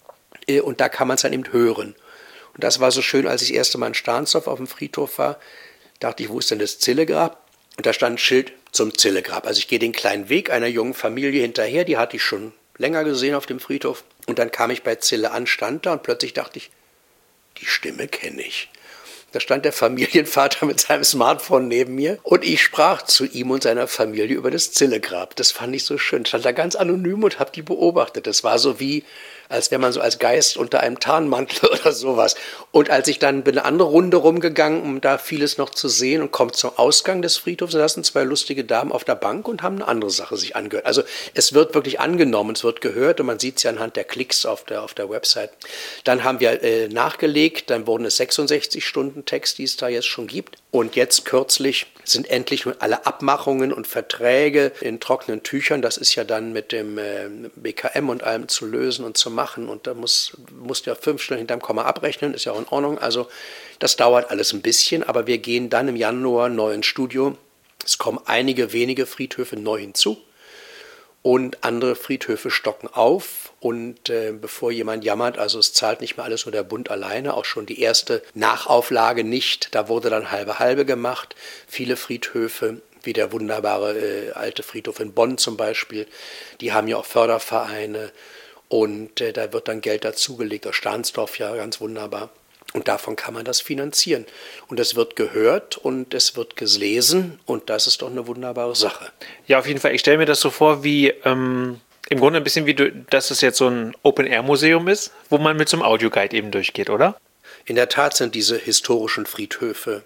Äh, und da kann man es dann eben hören. Und das war so schön, als ich das erste Mal in Stahnsdorf auf dem Friedhof war. Dachte ich, wo ist denn das Zillegrab? Und da stand ein Schild zum Zillegrab. Also ich gehe den kleinen Weg einer jungen Familie hinterher, die hatte ich schon länger gesehen auf dem Friedhof. Und dann kam ich bei Zille an, stand da und plötzlich dachte ich, die Stimme kenne ich. Da stand der Familienvater mit seinem Smartphone neben mir und ich sprach zu ihm und seiner Familie über das Zillegrab. Das fand ich so schön. Ich stand da ganz anonym und habe die beobachtet. Das war so wie, als wäre man so als Geist unter einem Tarnmantel oder sowas. Und als ich dann bin eine andere Runde rumgegangen, um da vieles noch zu sehen und komme zum Ausgang des Friedhofs, da saßen zwei lustige Damen auf der Bank und haben eine andere Sache sich angehört. Also es wird wirklich angenommen, es wird gehört und man sieht es ja anhand der Klicks auf der, auf der Website. Dann haben wir äh, nachgelegt, dann wurden es sechsundsechzig Stunden Text, die es da jetzt schon gibt. Und jetzt kürzlich sind endlich nun alle Abmachungen und Verträge in trockenen Tüchern. Das ist ja dann mit dem äh, B K M und allem zu lösen und zu machen. Und da muss, musst du ja fünf Stunden hinterm Komma abrechnen, ist ja auch in Ordnung. Also das dauert alles ein bisschen, aber wir gehen dann im Januar neu ins Studio. Es kommen einige wenige Friedhöfe neu hinzu. Und andere Friedhöfe stocken auf und äh, bevor jemand jammert, also es zahlt nicht mehr alles nur der Bund alleine, auch schon die erste Nachauflage nicht, da wurde dann halbe halbe gemacht. Viele Friedhöfe, wie der wunderbare äh, alte Friedhof in Bonn zum Beispiel, die haben ja auch Fördervereine und äh, da wird dann Geld dazugelegt, aus Stahnsdorf ja ganz wunderbar. Und davon kann man das finanzieren. Und es wird gehört und es wird gelesen und das ist doch eine wunderbare Sache.
Ja, auf jeden Fall. Ich stelle mir das so vor, wie ähm, im Grunde ein bisschen wie, du, dass es jetzt so ein Open-Air-Museum ist, wo man mit so einem Audioguide eben durchgeht, oder?
In der Tat sind diese historischen Friedhöfe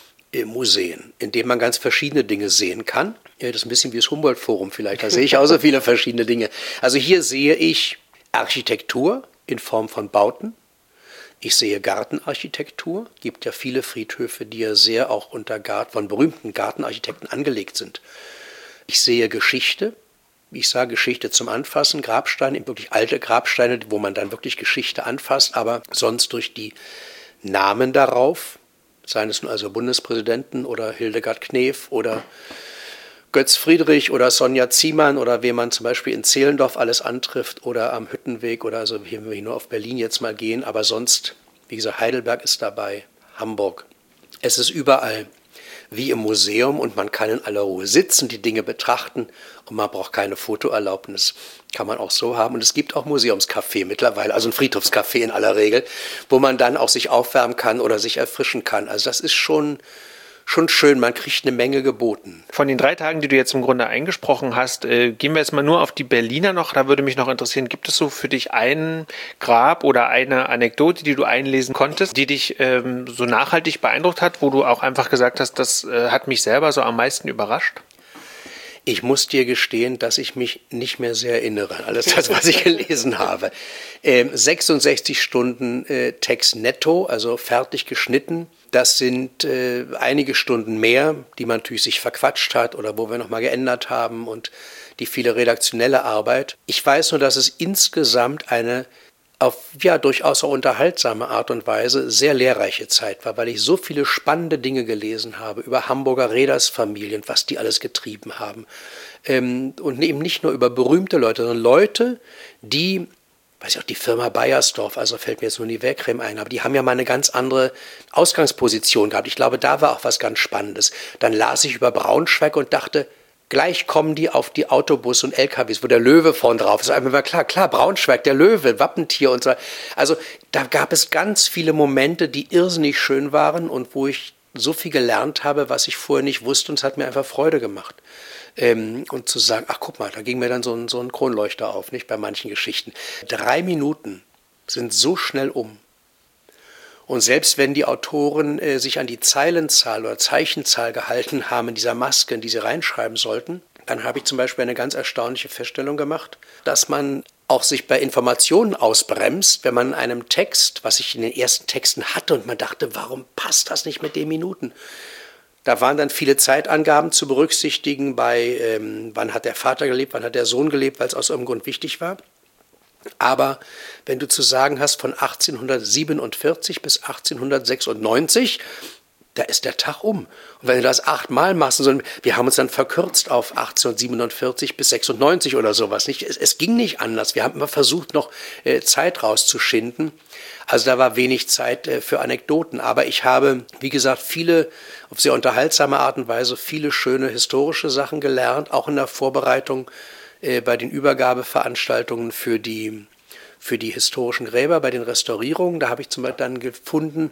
Museen, in denen man ganz verschiedene Dinge sehen kann. Ja, das ist ein bisschen wie das Humboldt-Forum vielleicht, da sehe ich auch so viele verschiedene Dinge. Also hier sehe ich Architektur in Form von Bauten. Ich sehe Gartenarchitektur. Es gibt ja viele Friedhöfe, die ja sehr auch unter Garten, von berühmten Gartenarchitekten angelegt sind. Ich sehe Geschichte. Ich sage Geschichte zum Anfassen, Grabsteine, eben wirklich alte Grabsteine, wo man dann wirklich Geschichte anfasst, aber sonst durch die Namen darauf, seien es nun also Bundespräsidenten oder Hildegard Knef oder Götz Friedrich oder Sonja Ziemann oder wen man zum Beispiel in Zehlendorf alles antrifft oder am Hüttenweg oder also hier wir nur auf Berlin jetzt mal gehen, aber sonst, wie gesagt, Heidelberg ist dabei, Hamburg. Es ist überall wie im Museum und man kann in aller Ruhe sitzen, die Dinge betrachten und man braucht keine Fotoerlaubnis. Kann man auch so haben. Und es gibt auch Museumscafé mittlerweile, also ein Friedhofscafé in aller Regel, wo man dann auch sich aufwärmen kann oder sich erfrischen kann. Also das ist schon... Schon schön, man kriegt eine Menge geboten.
Von den drei Tagen, die du jetzt im Grunde eingesprochen hast, äh, gehen wir jetzt mal nur auf die Berliner noch. Da würde mich noch interessieren, gibt es so für dich ein Grab oder eine Anekdote, die du einlesen konntest, die dich ähm, so nachhaltig beeindruckt hat, wo du auch einfach gesagt hast, das äh, hat mich selber so am meisten überrascht?
Ich muss dir gestehen, dass ich mich nicht mehr sehr erinnere an alles das, was ich gelesen habe. Ähm, sechsundsechzig Stunden äh, Text netto, also fertig geschnitten. Das sind äh, einige Stunden mehr, die man natürlich sich verquatscht hat oder wo wir nochmal geändert haben und die viele redaktionelle Arbeit. Ich weiß nur, dass es insgesamt eine auf ja durchaus auch unterhaltsame Art und Weise sehr lehrreiche Zeit war, weil ich so viele spannende Dinge gelesen habe über Hamburger Reedersfamilien, was die alles getrieben haben. Ähm, und eben nicht nur über berühmte Leute, sondern Leute, die, weiß ich auch, die Firma Bayersdorf, also fällt mir jetzt nur die Wehrcreme ein, aber die haben ja mal eine ganz andere Ausgangsposition gehabt. Ich glaube, da war auch was ganz Spannendes. Dann las ich über Braunschweig und dachte, gleich kommen die auf die Autobus und L K Ws, wo der Löwe vorn drauf ist. Also war klar, klar, Braunschweig, der Löwe, Wappentier und so. Also da gab es ganz viele Momente, die irrsinnig schön waren und wo ich so viel gelernt habe, was ich vorher nicht wusste und es hat mir einfach Freude gemacht. Ähm, und zu sagen, ach guck mal, da ging mir dann so ein, so ein Kronleuchter auf, nicht bei manchen Geschichten. Drei Minuten sind so schnell um. Und selbst wenn die Autoren äh, sich an die Zeilenzahl oder Zeichenzahl gehalten haben in dieser Maske, in die sie reinschreiben sollten, dann habe ich zum Beispiel eine ganz erstaunliche Feststellung gemacht, dass man auch sich bei Informationen ausbremst, wenn man in einem Text, was ich in den ersten Texten hatte und man dachte, warum passt das nicht mit den Minuten? Da waren dann viele Zeitangaben zu berücksichtigen bei, ähm, wann hat der Vater gelebt, wann hat der Sohn gelebt, weil es aus irgendeinem Grund wichtig war. Aber wenn du zu sagen hast, von achtzehnhundertsiebenundvierzig bis achtzehnhundertsechsundneunzig, da ist der Tag um. Und wenn du das achtmal machst, so, wir haben uns dann verkürzt auf achtzehnhundertsiebenundvierzig bis sechsundneunzig oder sowas. Nicht? Es, es ging nicht anders. Wir haben immer versucht, noch äh, Zeit rauszuschinden. Also da war wenig Zeit äh, für Anekdoten. Aber ich habe, wie gesagt, viele, auf sehr unterhaltsame Art und Weise, viele schöne historische Sachen gelernt, auch in der Vorbereitung äh, bei den Übergabeveranstaltungen für die, für die historischen Gräber, bei den Restaurierungen. Da habe ich zum Beispiel dann gefunden,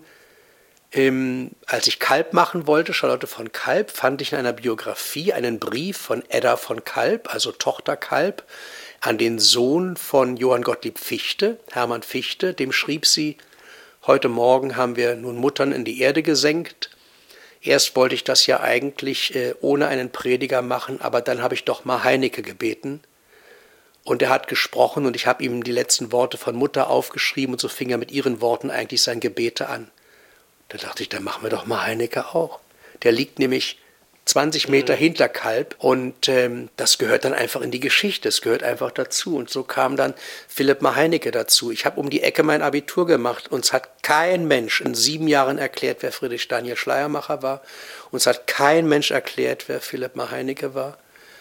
Ähm, als ich Kalb machen wollte, Charlotte von Kalb, fand ich in einer Biografie einen Brief von Edda von Kalb, also Tochter Kalb, an den Sohn von Johann Gottlieb Fichte, Hermann Fichte. Dem schrieb sie: Heute Morgen haben wir nun Muttern in die Erde gesenkt. Erst wollte ich das ja eigentlich äh, ohne einen Prediger machen, aber dann habe ich doch mal Heinicke gebeten. Und er hat gesprochen und ich habe ihm die letzten Worte von Mutter aufgeschrieben und so fing er mit ihren Worten eigentlich sein Gebete an. Da dachte ich, dann machen wir doch mal Heinicke auch. Der liegt nämlich zwanzig Meter mhm. hinter Kalb und ähm, das gehört dann einfach in die Geschichte, es gehört einfach dazu. Und so kam dann Philipp Heinicke dazu. Ich habe um die Ecke mein Abitur gemacht. Uns hat kein Mensch in sieben Jahren erklärt, wer Friedrich Daniel Schleiermacher war. Uns hat kein Mensch erklärt, wer Philipp Heinicke war.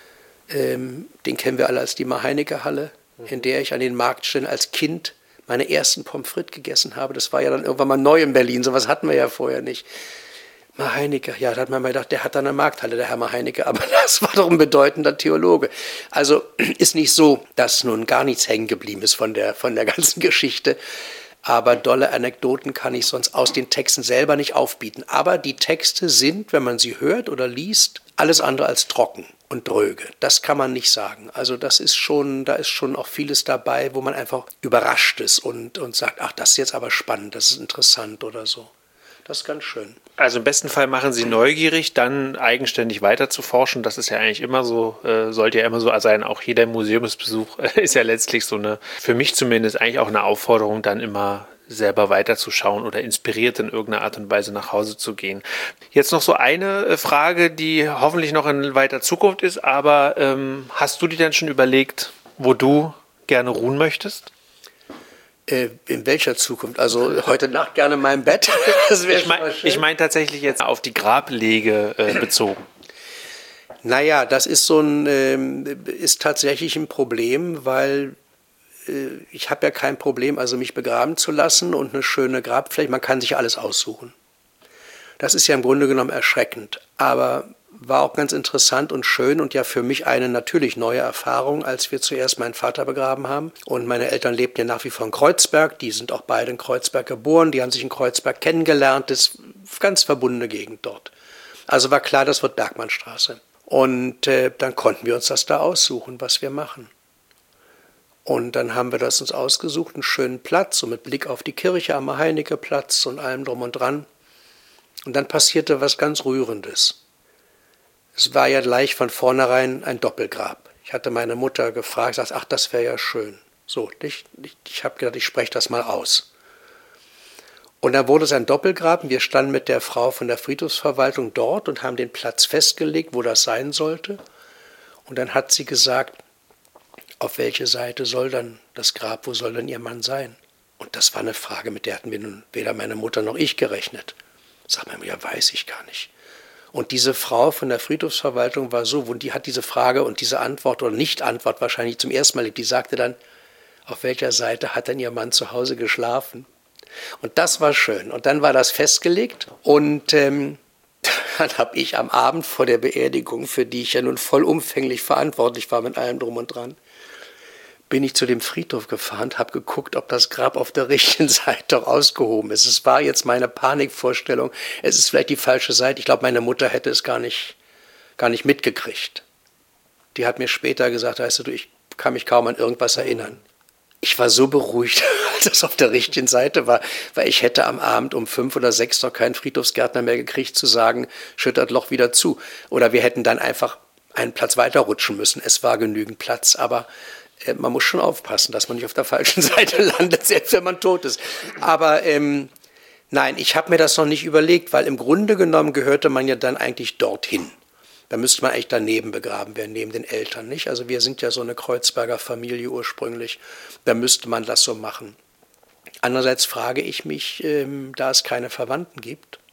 Ähm, den kennen wir alle als die Heinicke-Halle, mhm. in der ich an den Marktstellen als Kind meine ersten Pommes frites gegessen habe. Das war ja dann irgendwann mal neu in Berlin. Sowas hatten wir ja vorher nicht. Heinicke, ja, da hat man mal gedacht, der hat da eine Markthalle, der Herr Heinicke, aber das war doch ein bedeutender Theologe. Also ist nicht so, dass nun gar nichts hängen geblieben ist von der, von der ganzen Geschichte. Aber dolle Anekdoten kann ich sonst aus den Texten selber nicht aufbieten. Aber die Texte sind, wenn man sie hört oder liest, alles andere als trocken und dröge. Das kann man nicht sagen. Also das ist schon, da ist schon auch vieles dabei, wo man einfach überrascht ist und, und sagt, ach, das ist jetzt aber spannend, das ist interessant oder so. Das ist ganz schön.
Also im besten Fall machen Sie neugierig, dann eigenständig weiter zu forschen. Das ist ja eigentlich immer so, äh, sollte ja immer so sein. Auch jeder Museumsbesuch äh, ist ja letztlich so eine, für mich zumindest eigentlich auch eine Aufforderung, dann immer selber weiterzuschauen oder inspiriert in irgendeiner Art und Weise nach Hause zu gehen. Jetzt noch so eine Frage, die hoffentlich noch in weiter Zukunft ist, aber ähm, hast du dir denn schon überlegt, wo du gerne ruhen möchtest?
In welcher Zukunft? Also heute Nacht gerne in meinem Bett. Das
ich meine ich mein tatsächlich jetzt auf die Grablege äh, bezogen.
Naja, das ist so ein, äh, ist tatsächlich ein Problem, weil äh, ich habe ja kein Problem, also mich begraben zu lassen und eine schöne Grabfläche. Man kann sich alles aussuchen. Das ist ja im Grunde genommen erschreckend, aber war auch ganz interessant und schön und ja für mich eine natürlich neue Erfahrung, als wir zuerst meinen Vater begraben haben. Und meine Eltern lebten ja nach wie vor in Kreuzberg, die sind auch beide in Kreuzberg geboren, die haben sich in Kreuzberg kennengelernt, das ist eine ganz verbundene Gegend dort. Also war klar, das wird Bergmannstraße. Und äh, dann konnten wir uns das da aussuchen, was wir machen. Und dann haben wir das uns ausgesucht, einen schönen Platz, so mit Blick auf die Kirche am Heinicke-Platz und allem drum und dran. Und dann passierte was ganz Rührendes. Es war ja gleich von vornherein ein Doppelgrab. Ich hatte meine Mutter gefragt, sagte, ach, das wäre ja schön. So, ich, ich, ich habe gedacht, ich spreche das mal aus. Und dann wurde es ein Doppelgrab. Wir standen mit der Frau von der Friedhofsverwaltung dort und haben den Platz festgelegt, wo das sein sollte. Und dann hat sie gesagt, auf welche Seite soll dann das Grab, wo soll denn ihr Mann sein? Und das war eine Frage, mit der hatten wir nun weder meine Mutter noch ich gerechnet. Sagt man, ja, weiß ich gar nicht. Und diese Frau von der Friedhofsverwaltung war so, und die hat diese Frage und diese Antwort oder Nicht-Antwort wahrscheinlich zum ersten Mal erlebt. Die sagte dann, auf welcher Seite hat denn ihr Mann zu Hause geschlafen? Und das war schön. Und dann war das festgelegt. Und ähm, dann habe ich am Abend vor der Beerdigung, für die ich ja nun vollumfänglich verantwortlich war mit allem drum und dran, bin ich zu dem Friedhof gefahren, habe geguckt, ob das Grab auf der richtigen Seite rausgehoben ist. Es war jetzt meine Panikvorstellung. Es ist vielleicht die falsche Seite. Ich glaube, meine Mutter hätte es gar nicht, gar nicht mitgekriegt. Die hat mir später gesagt, weißt du, ich kann mich kaum an irgendwas erinnern. Ich war so beruhigt, als es auf der richtigen Seite war, weil ich hätte am Abend um fünf oder sechs noch keinen Friedhofsgärtner mehr gekriegt, zu sagen, schüttert Loch wieder zu. Oder wir hätten dann einfach einen Platz weiterrutschen müssen. Es war genügend Platz, aber man muss schon aufpassen, dass man nicht auf der falschen Seite landet, selbst wenn man tot ist. Aber ähm, nein, ich habe mir das noch nicht überlegt, weil im Grunde genommen gehörte man ja dann eigentlich dorthin. Da müsste man eigentlich daneben begraben werden, neben den Eltern, nicht? Also wir sind ja so eine Kreuzberger Familie ursprünglich. Da müsste man das so machen. Andererseits frage ich mich, ähm, da es keine Verwandten gibt,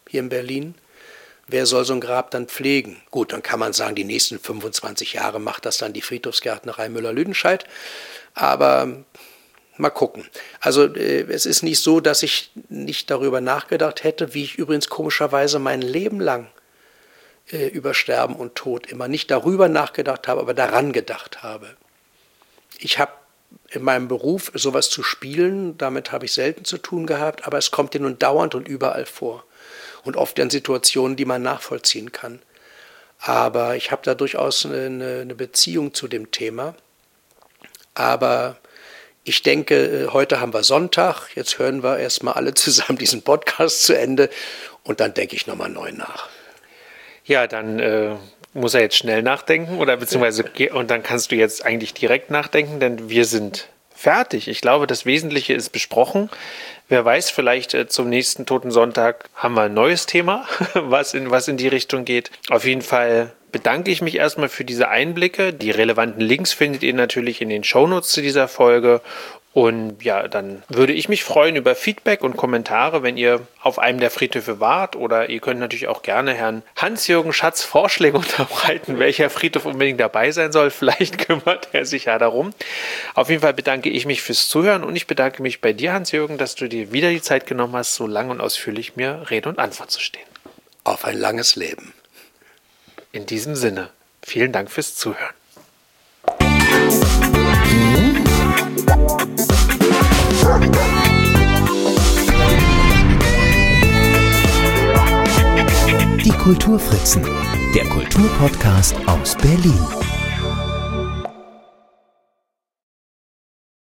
hier in Berlin. Wer soll so ein Grab dann pflegen? Gut, dann kann man sagen, die nächsten fünfundzwanzig Jahre macht das dann die Friedhofsgärtnerei Müller-Lüdenscheid. Aber mal gucken. Also äh, es ist nicht so, dass ich nicht darüber nachgedacht hätte, wie ich übrigens komischerweise mein Leben lang äh, über Sterben und Tod immer nicht darüber nachgedacht habe, aber daran gedacht habe. Ich habe in meinem Beruf sowas zu spielen, damit habe ich selten zu tun gehabt, aber es kommt ja nun dauernd und überall vor. Und oft in Situationen, die man nachvollziehen kann. Aber ich habe da durchaus eine, eine Beziehung zu dem Thema. Aber ich denke, heute haben wir Sonntag, jetzt hören wir erstmal alle zusammen diesen Podcast zu Ende und dann denke ich nochmal neu nach.
Ja, dann äh, muss er jetzt schnell nachdenken oder beziehungsweise und dann kannst du jetzt eigentlich direkt nachdenken, denn wir sind fertig. Ich glaube, das Wesentliche ist besprochen. Wer weiß, vielleicht äh, zum nächsten Totensonntag haben wir ein neues Thema, was in, was in die Richtung geht. Auf jeden Fall bedanke ich mich erstmal für diese Einblicke. Die relevanten Links findet ihr natürlich in den Shownotes zu dieser Folge. Und ja, dann würde ich mich freuen über Feedback und Kommentare, wenn ihr auf einem der Friedhöfe wart. Oder ihr könnt natürlich auch gerne Herrn Hans-Jürgen Schatz Vorschläge unterbreiten, welcher Friedhof unbedingt dabei sein soll. Vielleicht kümmert er sich ja darum. Auf jeden Fall bedanke ich mich fürs Zuhören und ich bedanke mich bei dir, Hans-Jürgen, dass du dir wieder die Zeit genommen hast, so lang und ausführlich mir Rede und Antwort zu stehen.
Auf ein langes Leben.
In diesem Sinne, vielen Dank fürs Zuhören.
Die Kulturfritzen, der Kulturpodcast aus Berlin.